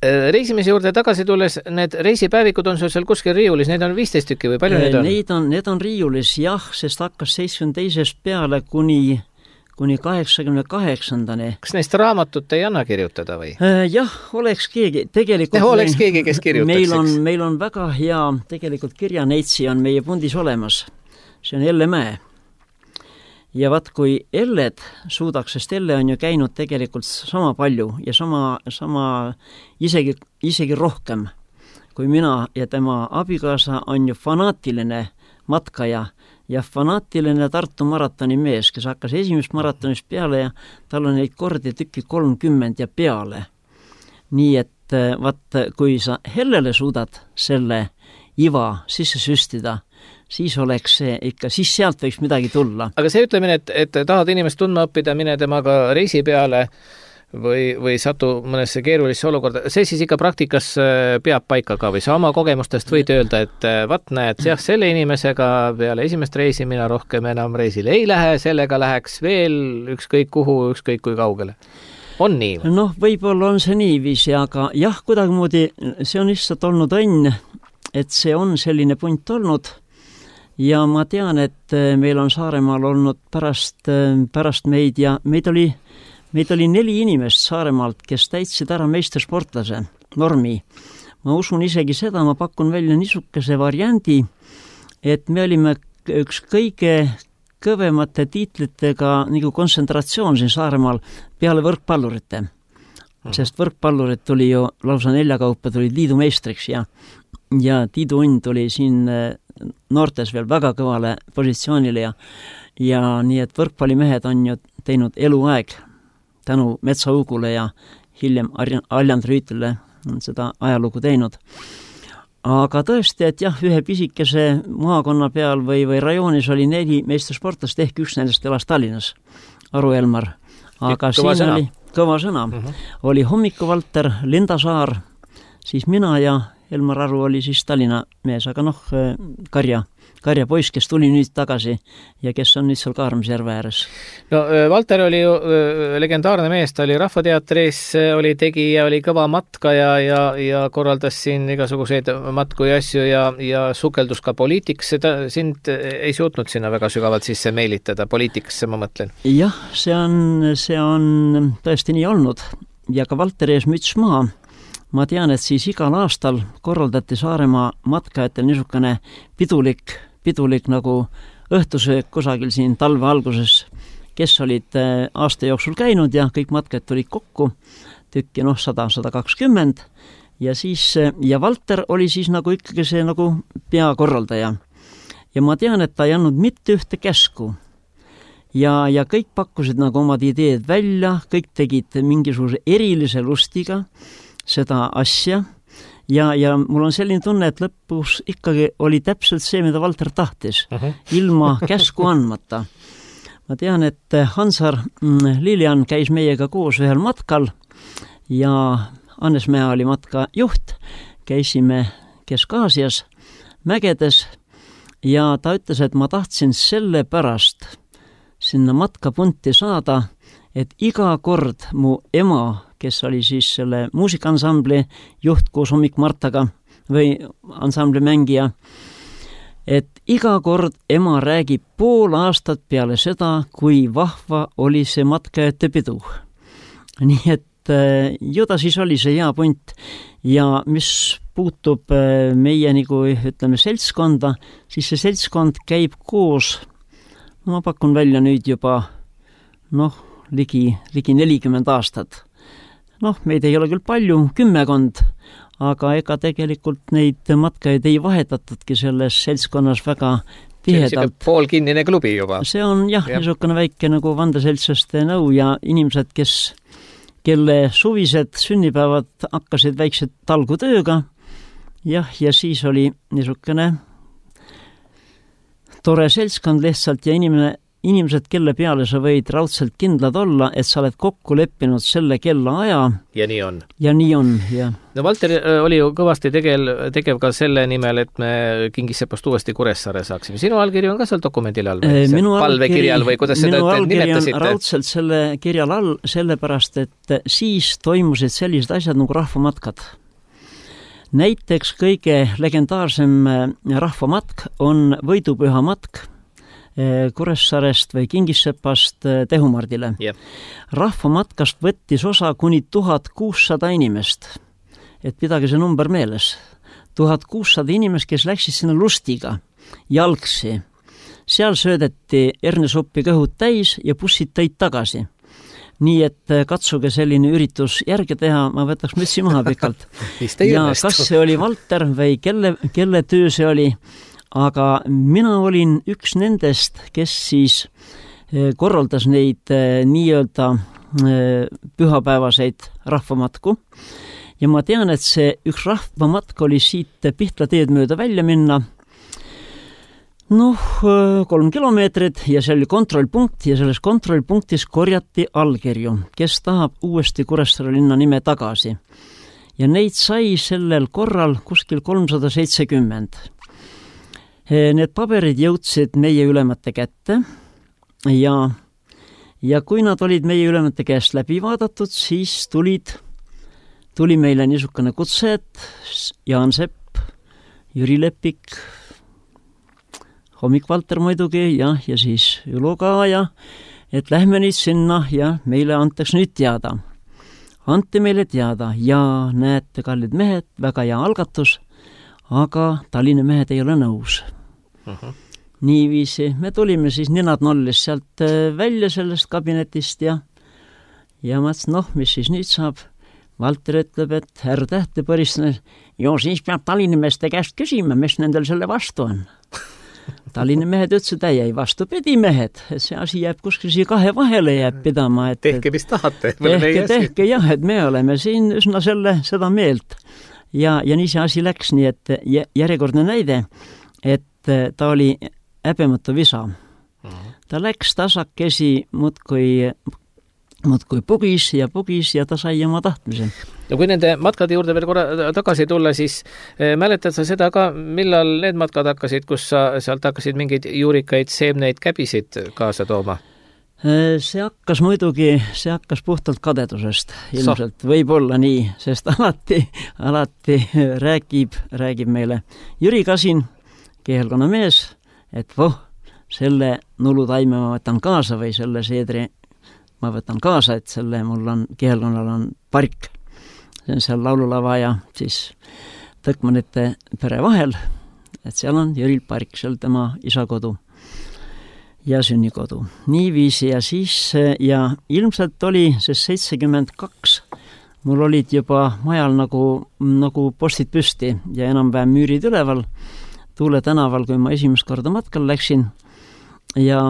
reisimise juurde tagasi tulles, need reisipäevikud on sul seal kuskil riiulis, need on 15 tükki või palju need on? Need on riiulis, jah, sest hakkas 72 peale kuni 88-ndani. Kas neist raamatut ei anna kirjutada või? Jah, oleks keegi. Tegelikult oleks keegi, kes kirjutaks. Meil on väga hea tegelikult kirjaneitsi on meie pundis olemas. See on Elle Mäe. Ja vaat kui Elled suudaks, sest Elle on ju käinud tegelikult sama palju ja sama isegi rohkem kui mina ja tema abikaasa on ju fanaatiline matkaja ja fanaatiline Tartu maratoni mees, kes hakkas esimest maratonist peale ja tal on neid kordi tükki 30 ja peale. Nii et vaat kui sa Hellele suudad selle iva sisse süstida, siis oleks see ikka, siis sealt võiks midagi tulla. Aga see ütlemine, et tahad inimest tundma õppida, mine temaga reisi peale või satu mõnesse keerulisse olukorda, see siis ikka praktikas peab paika ka või sa oma kogemustest võid öelda, et vaat näed, jah, selle inimesega peale esimest reisi mina rohkem enam reisile ei lähe, sellega läheks veel ükskõik kuhu, ükskõik kui kaugele. On nii? Noh, võib-olla on see niiviisi, aga jah, kuidagimoodi see on lihtsalt olnud õnn, et see on selline punt olnud ja ma tean, et meil on Saaremaal olnud pärast meid ja meid oli 4 inimest Saaremaalt, kes täitsid ära meistersportlase normi. Ma usun isegi seda, ma pakun välja niisuguse variandi, et me olime üks kõige kõvemate tiitlitega nagu kontsentratsioon siin Saaremaal peale võrkpallurite. Sest võrkpallurid tuli ju lausa 4 kaupa tuli liidumeistriks ja Tiidu Õnn tuli siin noortes veel väga kõvale positsioonile ja nii, et võrkpallimehed on ju teinud eluaeg tänu Metsaugule ja hiljem Aljand Rüütile on seda ajalugu teinud. Aga tõesti, et jah, ühe pisikese maakonna peal või rajoonis oli 4 meistersportlast, ehk üks nendest elas Tallinnas, Aru Elmar. Aga siin oli kõva sõna. Oli Hommiku Valter, Linda Saar, siis mina ja Elmar Aru oli siis Tallinna mees, aga noh, Karja poiss, kes tuli nüüd tagasi ja kes on nüüd seal Kaarmsjärve ääres. No Valter oli ju legendaarne mees, ta oli Rahvateatris, oli tegija, oli kõva matkaja ja korraldas siin igasuguseid matku ja asju ja sukeldus ka poliitikasse. Sind ei suutnud sinna väga sügavalt sisse meelitada, poliitikasse ma mõtlen. Jah, see on tõesti nii olnud ja ka Valteri ees müts maa. Ma tean, et siis igal aastal korraldati Saaremaa matkajatel niisugune pidulik nagu õhtusöök kusagil siin talve alguses, kes olid aasta jooksul käinud ja kõik matkajad tulid kokku, tükki 100-120 ja Valter oli siis nagu ikkagi see nagu peakorraldaja. Ja ma tean, et ta ei andnud mitte ühte käsku ja kõik pakkusid nagu omad ideed välja, kõik tegid mingisuguse erilise lustiga seda asja ja mul on selline tunne, et lõpus ikkagi oli täpselt see, mida Valter tahtis, ilma käsku andmata. Ma tean, et Hansar Lilian käis meiega koos ühel matkal ja Hannes Mäe oli matka juht, käisime Kesk-Aasias mägedes ja ta ütles, et ma tahtsin selle pärast sinna matkapunti saada, et iga kord mu ema, kes oli siis selle muusikaansambli juht koos Hommik Martaga või ansambli mängija, et iga kord ema räägib pool aastat peale seda, kui vahva oli see matkajate pidu. Nii et ju ta siis oli see hea punt ja mis puutub meie nagu ütleme seltskonda, siis see seltskond käib koos, ma pakun välja nüüd juba ligi 40 aastat. Meid ei ole küll palju, 10, aga ega tegelikult neid matkajaid ei vahetatudki selles seltskonnas väga tihedalt. See on poolkinnine klubi juba. See on jah. Niisugune väike nagu vandeseltsaste nõu ja inimesed, kelle suvised sünnipäevad hakkasid väiksed talgutööga ja siis oli niisugune tore seltskond lihtsalt ja inimesed, kelle peale sa võid raudselt kindlad olla, et sa oled kokku leppinud selle kellaaja. Ja nii on. Ja nii on, jah. No Valter oli ju kõvasti tegev ka selle nimel, et me Kingisepast uuesti Kuressaare saaksime. Sinu allkiri on ka seal dokumendil all? Palvekirjal või kuidas seda nimetasite? Minu allkiri on raudselt selle kirjal all, sellepärast, et siis toimusid sellised asjad nagu rahvamatkad. Näiteks kõige legendaarsem rahvamatk on võidupüha matk Kuressaarest või Kingisepast Tehumardile. Yeah. Rahvamatkast võttis osa kuni 1600 inimest. Et pidage see number meeles. 1600 inimest, kes läksid sinna lustiga, jalgsi. Seal söödeti hernesuppi kõhud täis ja bussid tõid tagasi. Nii et katsuge selline üritus järge teha, ma võtaks mütsi maha pikalt. Ja kas see oli Valter või kelle töö see oli, aga mina olin üks nendest, kes siis korraldas neid nii-öelda pühapäevaseid rahvamatku. Ja ma tean, et see üks rahvamatk oli siit Pihtla teed mööda välja minna, 3 kilomeetrit ja see oli kontrollpunkt ja selles kontrollpunktis korjati allkirju, kes tahab uuesti Kuressaare linna nime tagasi. Ja neid sai sellel korral kuskil 370. Need paberid jõudsid meie ülemate kätte ja kui nad olid meie ülemate käest läbi vaadatud, siis tuli meile niisugune kutse, et Jaan Sepp, Jüri Lepik, Hommik Valter muidugi ja siis Ülo ka ja et lähme nüüd sinna ja meile antaks nüüd teada. Anti meile teada ja näete, kallid mehed, väga hea algatus, aga Tallinna mehed ei ole nõus. Niiviisi, me tulime siis ninad nollis sealt välja sellest kabinetist ja mõtlesin, mis siis nüüd saab. Valter ütleb, et härra Tähte põristas, siis peab Tallinna meeste käest küsima, mis nendel selle vastu on. Tallinna mehed ütlesid, ei vastupidi mehed, see asi jääb kuskil siia kahe vahele jääb pidama. Tehke, mis tahate. Tehke jah, et me oleme siin üsna seda meelt. Ja nii see asi läks, nii et järjekordne näide, et ta oli häbematu visa. Ta läks tasakesi muudkui pugis ja ta sai oma tahtmise. No kui nende matkade juurde veel korra tagasi tulla, siis mäletad sa seda ka, millal need matkad hakkasid, kus sa sealt hakkasid mingeid juurikaid, seemneid, käbisid kaasa tooma? See hakkas puhtalt kadedusest ilmselt, võib-olla nii, sest alati räägib meile Jüri Kasin, kehelkonna mees, et selle nulutaime ma võtan kaasa või selle seedri ma võtan kaasa, et mul on kehelkonnal on park. See on seal laululava ja siis Tõkmanite pere vahel, et seal on Jüril park, seal tema isakodu ja sünnikodu. Niiviisi ja siis ja ilmselt oli see 72, mul olid juba majal nagu postid püsti ja enam-vähem müürid üleval Tuule tänaval, kui ma esimest korda matkal läksin ja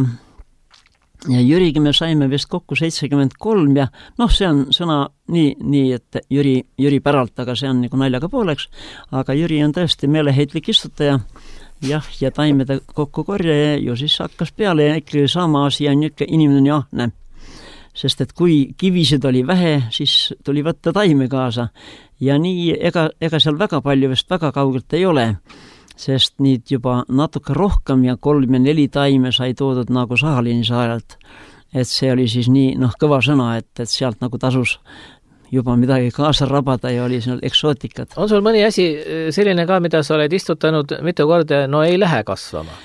Jüriga me saime vist kokku 73 ja see on sõna nii, et Jüri päralt, aga see on nagu naljaga pooleks, aga Jüri on tõesti meeleheitlik istutaja ja taimede kokku korja ja siis hakkas peale ja ikkagi sama asi on niisugune inimene ahne. Sest et kui kivisid oli vähe, siis tuli võtta taime kaasa ja nii ega seal väga palju vist väga kaugelt ei ole. Sest nüüd juba natuke rohkem ja 3 ja 4 taime sai toodud nagu Sahaliini saarelt. Et see oli siis nii kõva sõna, et sealt nagu tasus juba midagi kaasa rabada ja oli seal eksootikat. On sul mõni asi selline ka, mida sa oled istutanud mitu korda, ei lähe kasvama?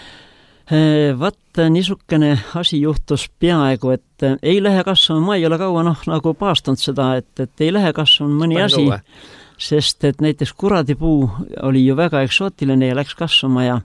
Niisugune asi juhtus peaaegu, et ei lähe kasvama, ma ei ole kaua nagu paastunud seda, et ei lähe kasvama mõni asi. Sest et näiteks kuradipuu oli ju väga eksootiline ja läks kasvama ja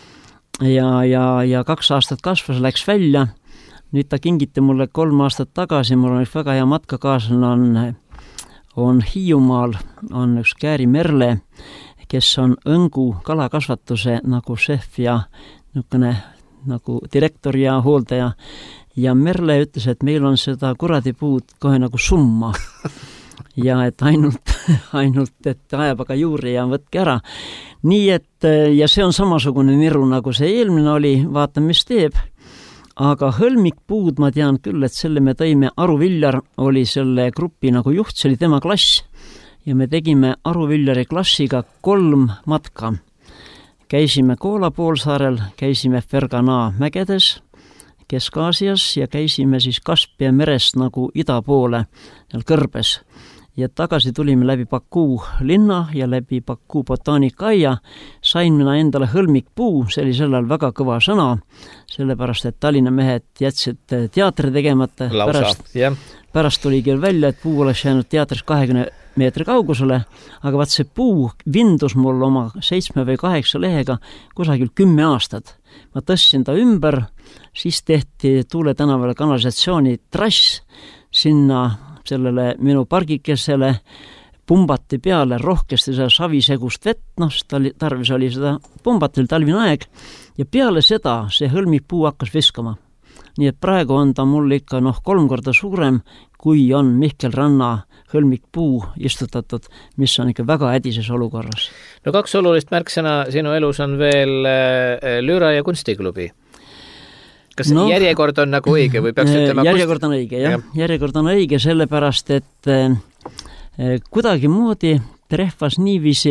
2 aastat kasvas, läks välja. Nüüd ta kingiti mulle 3 aastat tagasi, mul on üks väga hea matkakaaslane on Hiiumaal, on üks Kääri Merle, kes on õngu kalakasvatuse nagu šef ja nagu direktor ja hooldaja. Ja Merle ütles, et meil on seda kuradipuud kohe nagu summa. Ja et ainult, et ajab aga juuri ja võtke ära. Nii et, ja see on samasugune niru, nagu see eelmine oli, vaatame, mis teeb. aga hõlmikpuud ma tean küll, et selle me tõime, Aru Viljar oli selle grupi nagu juht, see oli tema klass ja me tegime Aru Viljari klassiga 3 matka. Käisime Koola poolsaarel, käisime Fergana mägedes, Kesk-Aasias ja käisime siis Kaspia merest nagu ida poole seal kõrbes. Ja tagasi tulime läbi Baku linna ja läbi Baku botaanikaaia. Sain mina endale hõlmikpuu, see oli sellel väga kõva sõna, sellepärast, et Tallinna mehed jätsid teatri tegemata. Pärast tuli küll välja, et puu oleks jäänud teatris 20 meetri kaugusele, aga vaat see puu vindus mul oma 7 või 8 lehega kusagil 10 aastat. Ma tõstsin ta ümber, siis tehti Tuule tänavale kanalisatsiooni trass sinna sellele minu pargikesele, pumbati peale rohkesti seda savisegust vett, tarvis oli seda pumbati, talvine aeg, ja peale seda see hõlmikpuu hakkas viskama. Nii et praegu on ta mul ikka 3 korda suurem, kui on Mihkel Ranna hõlmikpuu istutatud, mis on ikka väga hädises olukorras. No 2 olulist märksõna sinu elus on veel Lüüra ja kunstiklubi. Kas järjekord on nagu õige või peaks ütlema? Järjekord on õige, jah. Järjekord on õige sellepärast, et kuidagi moodi trehvas niiviisi,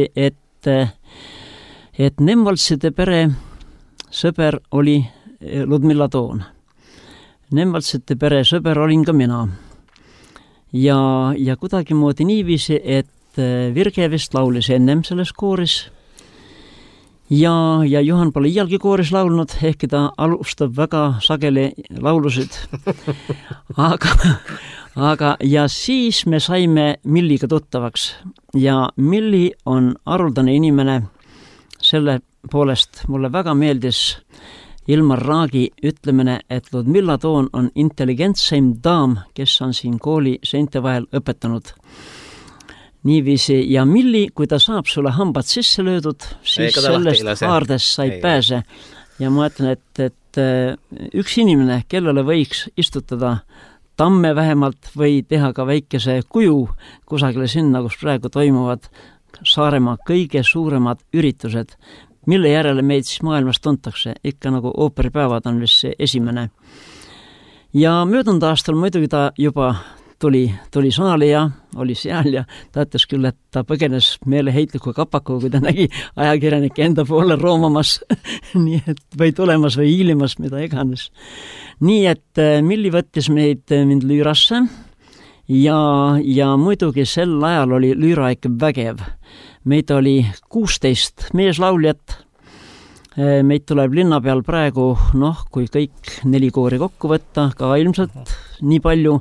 et Nemvaltside pere sõber oli Ludmilla Toon. Nemvaltside pere sõber olin ka mina. Ja kuidagi moodi niiviisi, et Virge vist laulis ennem selles kooris. Ja Juhan pole iialgi kooris laulnud, ehkki ta alustab väga sageli laulusid. Aga ja siis me saime Milliga tuttavaks. Ja Milli on haruldane inimene, selle poolest mulle väga meeldis Ilmar Raagi ütlemine, et Ludmilla Toon on intelligentseim daam, kes on siin kooli seinte vahel õpetanud. Niiviisi, ja Milli, kui ta saab sulle hambad sisse löödud, siis sellest haardes sa ei pääse. Ja ma ütlen, et üks inimene, kellele võiks istutada tamme vähemalt või teha ka väikese kuju kusagile sinna, kus praegu toimuvad Saaremaa kõige suuremad üritused, mille järele meid siis maailmas tuntakse, ikka nagu ooperipäevad on vist see esimene. Ja möödunud aastal muidugi ta juba tuli saali ja oli seal ja ta ütles küll, et ta põgenes meeleheitliku kapaku, kui ta nägi ajakirjanike enda poole roomamas nii et või tulemas või hiilimas, mida iganes. Nii et Milli võttis mind Lüürasse ja muidugi sel ajal oli Lüüra ikka vägev. Meid oli 16 meeslauljat. Meid tuleb linna peal praegu, kui kõik 4 koori kokku võtta, ka ilmselt nii palju.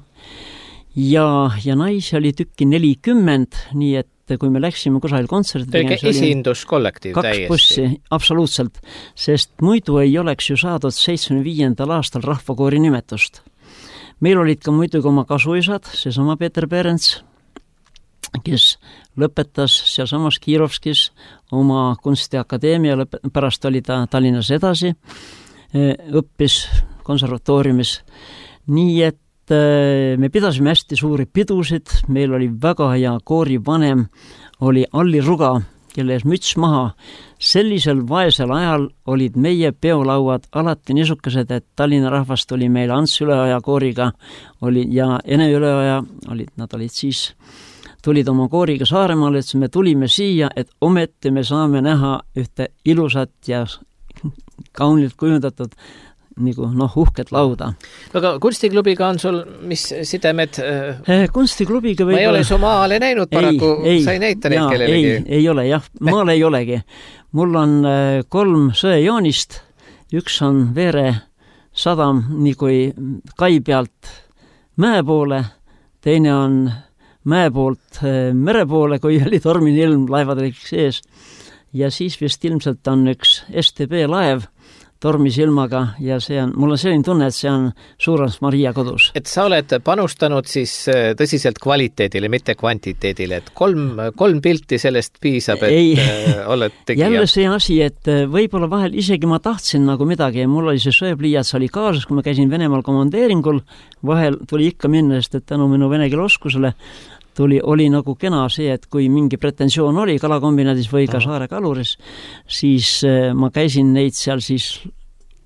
Ja naisi oli tükki 40, nii et kui me läksime kusagil kontserti esinduskollektiiv 2 bussi, absoluutselt, sest muidu ei oleks ju saadud 75. aastal rahvakoori nimetust. Meil olid ka muidugi oma kasuisad, seesama Peeter Perens, kes lõpetas sealsamas Kiirovskis oma kunstiakadeemia, pärast oli ta Tallinnas edasi, õppis konservatooriumis, nii et me pidasime hästi suuri pidusid, meil oli väga hea koorivanem, oli Alli Ruga, kelle ees müts maha. Sellisel vaesel ajal olid meie peolauad alati niisugused, et Tallinna rahvast tuli meil Ants Üleoja kooriga ja Ene Üleoja, nad olid siis, tulid oma kooriga Saaremaale, et me tulime siia, et ometi me saame näha ühte ilusat ja kaunilt kujundatud nagu uhket lauda. Aga kunstiklubiga on sul mis sidemed? Kunstiklubiga ma ei ole su maale näinud paraku, sa ei näita neid kellelegi. Ei ole, jah, maal ei olegi. Mul on 3 sõejoonist, üks on Veere sadam nii kui kai pealt mäe poole, teine on mäe poolt mere poole, kui oli tormine ilm, laevad olid sees, ja siis vist ilmselt on üks STB laev tormis ilmaga ja mul on selline tunne, et see on Suurans Maria kodus. Et sa oled panustanud siis tõsiselt kvaliteedile, mitte kvantiteedile, et 3 pilti sellest piisab, et oled tegija. Jälle see asi, et võib-olla vahel isegi ma tahtsin nagu midagi, mul oli see sööpliiats oli kaasas, kui ma käisin Venemaal komandeeringul, vahel tuli ikka minna, sest et tänu minu vene keele oskusele oli nagu kena see, et kui mingi pretensioon oli kalakombinaadis või ka Saare kaluris, siis ma käisin neid seal siis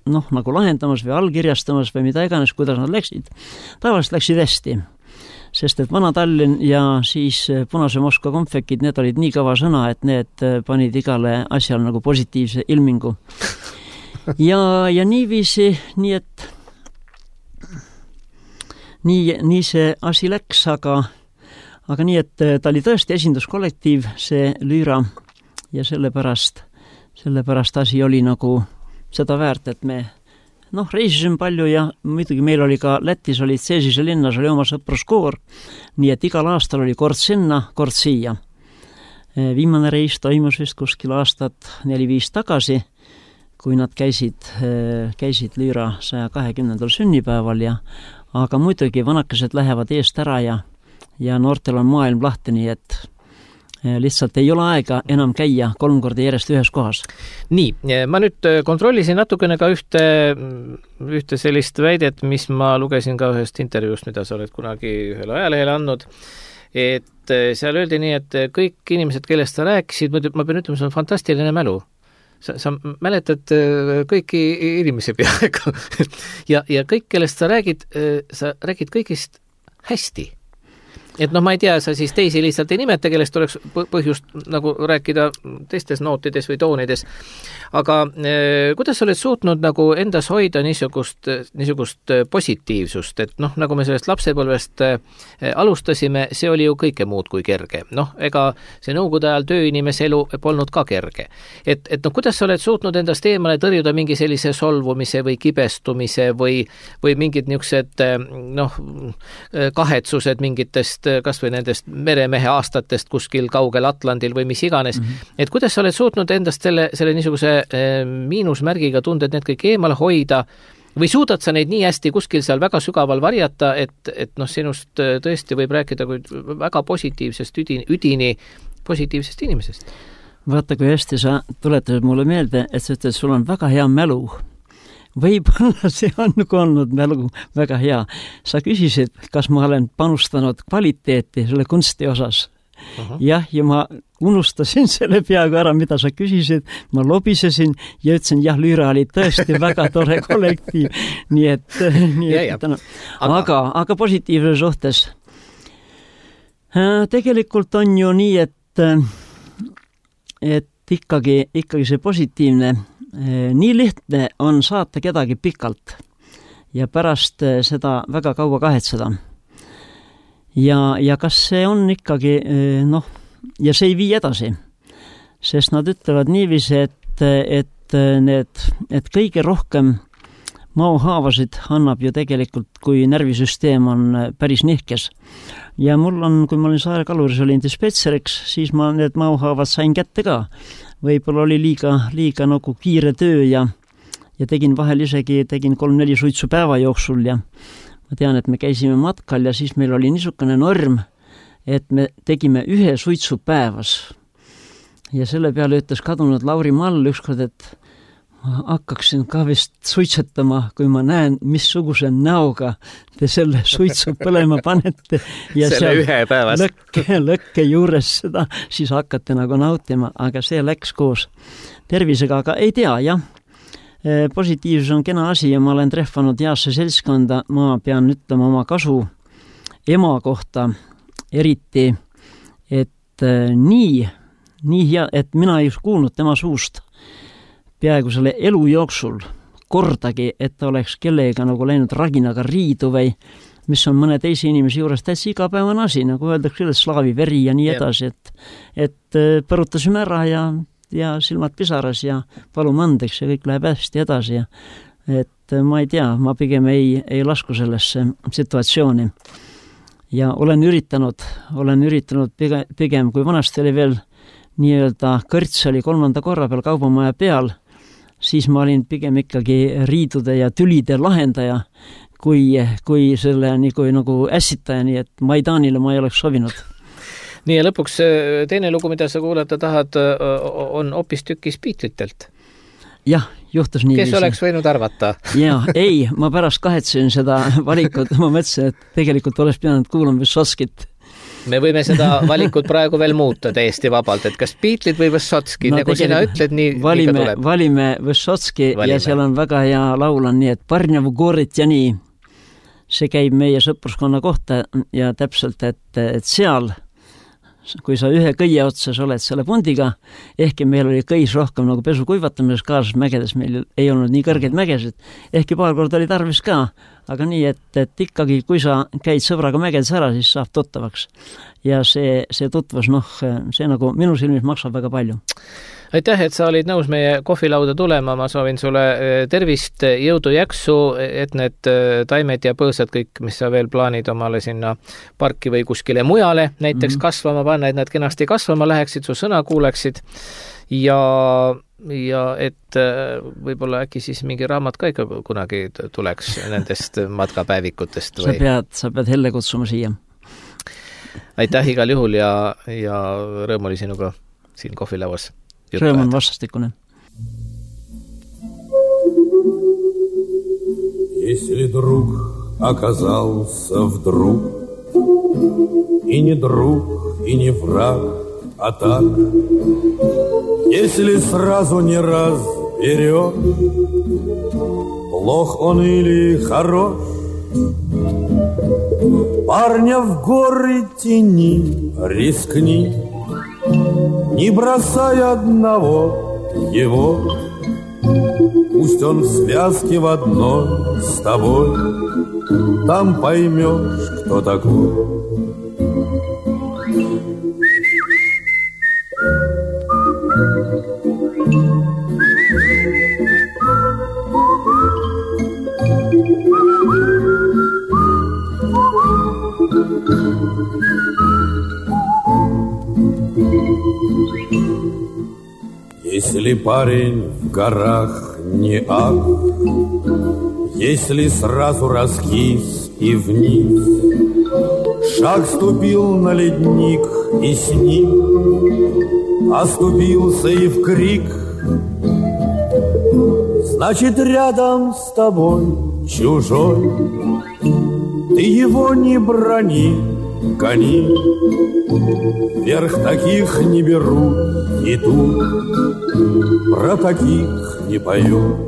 nagu lahendamas või allkirjastamas või mida iganes, kuidas nad läksid. Tavaliselt läksid hästi, sest et Vana Tallinn ja siis Punase Moskva komfekid, need olid nii kõva sõna, et need panid igale asjal nagu positiivse ilmingu. Ja niiviisi, nii et nii see asi läks, aga nii, et ta oli tõesti esinduskollektiiv, see Lüüra, ja sellepärast asi oli nagu seda väärt, et me reisisime palju ja muidugi meil oli ka Lätis olid Seesise linnas oli oma sõpruskoor, nii et igal aastal oli kord sinna, kord siia. Viimane reis toimus vist kuskil aastat 4-5 tagasi, kui nad käisid Lüüra 120. sünnipäeval aga muidugi vanakesed lähevad eest ära ja noortel on maailm lahti, nii et lihtsalt ei ole aega enam käia 3 korda järjest ühes kohas. Nii, ma nüüd kontrollisin natukene ka ühte sellist väidet, mis ma lugesin ka ühest intervjuust, mida sa oled kunagi ühele ajalehele andnud, et seal öeldi nii, et kõik inimesed, kellest sa rääkisid, ma pean ütlema, see on fantastiline mälu. Sa mäletad kõiki inimesi peaaegu ja kõik, kellest sa räägid kõigist hästi. Et ma ei tea, sa siis teisi lihtsalt ei nimeta, kellest oleks põhjust nagu rääkida teistes nootides või toonides. Aga kuidas sa oled suutnud nagu endas hoida niisugust positiivsust, et nagu me sellest lapsepõlvest alustasime, see oli ju kõike muud kui kerge. Ega see nõukogude ajal tööinimese elu polnud ka kerge. Et kuidas sa oled suutnud endast eemale tõrjuda mingi sellise solvumise või kibestumise või mingid niisugused kahetsused mingitest kas või nendest meremehe aastatest kuskil kaugel Atlandil või mis iganes. Et kuidas sa oled suutnud endast selle niisuguse miinusmärgiga tunded need kõik eemale hoida või suudad sa neid nii hästi kuskil seal väga sügaval varjata, et sinust tõesti võib rääkida kui väga positiivsest üdini positiivsest inimesest? Vaata, kui hästi sa tuletad mulle meelde, et sa ütled, sul on väga hea mälu. Võib-olla see on olnud mälu väga hea. Sa küsisid, kas ma olen panustanud kvaliteeti selle kunsti osas. Jah, ja ma unustasin selle peaaegu ära, mida sa küsisid. Ma lobisesin ja ütlesin, jah, Lüüra oli tõesti väga tore kollektiiv. Nii et aga positiivne suhtes. Tegelikult on ju nii, et ikkagi see positiivne nii lihtne on saata kedagi pikalt ja pärast seda väga kaua kahetseda. Ja kas see on ikkagi, ja see ei vii edasi, sest nad ütlevad niiviisi, et kõige rohkem mauhaavasid annab ju tegelikult, kui närvisüsteem on päris nihkes. Ja mul on, kui ma olin Saare kaluris, olin dispetseriks, siis ma need mauhaavad sain kätte ka. Võib-olla oli liiga nagu kiire töö ja tegin vahel isegi 3-4 suitsu päeva jooksul ja ma tean, et me käisime matkal ja siis meil oli niisugune norm, et me tegime 1 suitsu päevas. Ja selle peale ütles kadunud Lauri Mall ükskord, et ma hakkaksin ka vist suitsetama, kui ma näen, missuguse näoga te selle suitsu põlema panete ja selle 1 päevas lõkke juures seda siis hakkate nagu nautima, aga see läks koos tervisega, aga ei tea, jah. Positiivsus on kena asi ja ma olen trehvanud heasse seltskonda, ma pean ütlema oma kasu ema kohta eriti, et nii hea, et mina ei kuulnud tema suust peaaegu selle elu jooksul kordagi, et ta oleks kellega nagu läinud raginaga riidu või mis on mõne teise inimese juures täitsa igapäevane asi, nagu öeldakse, slaavi veri ja nii edasi, et põrutasime ära ja silmad pisaras ja palume andeks ja kõik läheb hästi edasi ja et ma ei tea, ma pigem ei lasku sellesse situatsiooni ja olen üritanud pigem, kui vanasti oli veel nii-öelda kõrts oli 3. korra peal kaubamaja peal, siis ma olin pigem ikkagi riidude ja tülide lahendaja, kui selle nagu ässitaja, nii et Maidanile ma ei oleks sobinud. Nii ja lõpuks teine lugu, mida sa kuulata tahad, on hoopistükkis Beatlitelt. Jah, juhtus nii. Kes oleks võinud arvata? Jaa, ei, ma pärast kahetsen seda valikut, ma mõtlesin, et tegelikult oleks pidanud kuulama Vysotskit. me võime seda valikut praegu veel muuta täiesti vabalt, et kas Beatlesid või Võssotski, nagu sina ütled, nii ka tuleb. Valime Võssotski ja seal on väga hea laul on nii, et Parnjavu koorit ja nii. See käib meie sõpruskonna kohta ja täpselt, et seal kui sa ühe kõie otsas oled selle pundiga, ehkki meil oli kõis rohkem nagu pesu kuivatamises kaasas mägedes, meil ei olnud nii kõrgeid mägesid, ehkki paar kord oli tarvis ka, aga nii, et ikkagi, kui sa käid sõbraga mägedes ära, siis saab tuttavaks. Ja see tutvus, see nagu minu silmis maksab väga palju. Aitäh, et sa olid nõus meie kohvilauda tulema, ma soovin sulle tervist, jõudu, jaksu, et need taimed ja põõsad kõik, mis sa veel plaanid omale sinna parki või kuskile mujale, näiteks kasvama panna, et nad kenasti kasvama läheksid, su sõna kuuleksid ja et võib-olla äkki siis mingi raamat ka ikka kunagi tuleks nendest matkapäevikutest. Sa pead Helle kutsuma siia. Aitäh igal juhul ja rõõm oli sinuga siin kohvilauas. Rõõm on vastastikune. Если друг оказался вдруг и не друг, и не враг, а так, если сразу не разберешь, плох он или хорош, парня в горы тяни, рискни, не бросай одного его, пусть он в связке в одной с тобой, там поймешь, кто такой. Если парень в горах не ак, если сразу раскис и вниз, шаг ступил на ледник и с ним оступился и в крик, значит, рядом с тобой чужой, ты его не брони, гони, вверх таких не берут, и тут про таких не поют.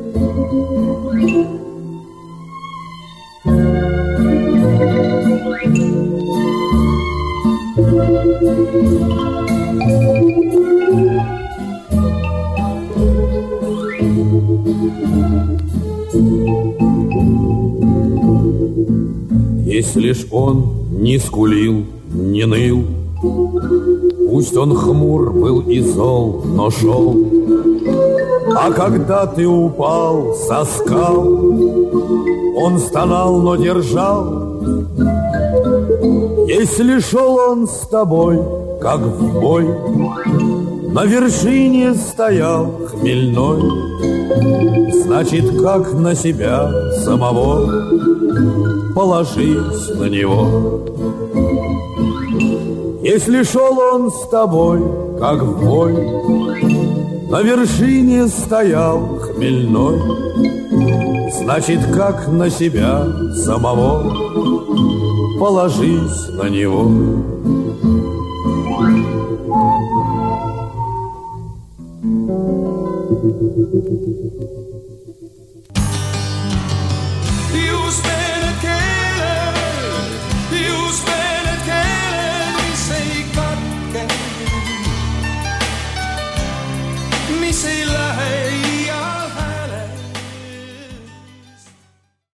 Если ж он не скулил, не ныл, пусть он хмур был и зол, но шел. А когда ты упал со скал, он стонал, но держал. Если шел он с тобой, как в бой, на вершине стоял хмельной, значит, как на себя самого, положись на него. Если шел он с тобой, как в бой, на вершине стоял хмельной, значит, как на себя самого, положись на него. Thank you.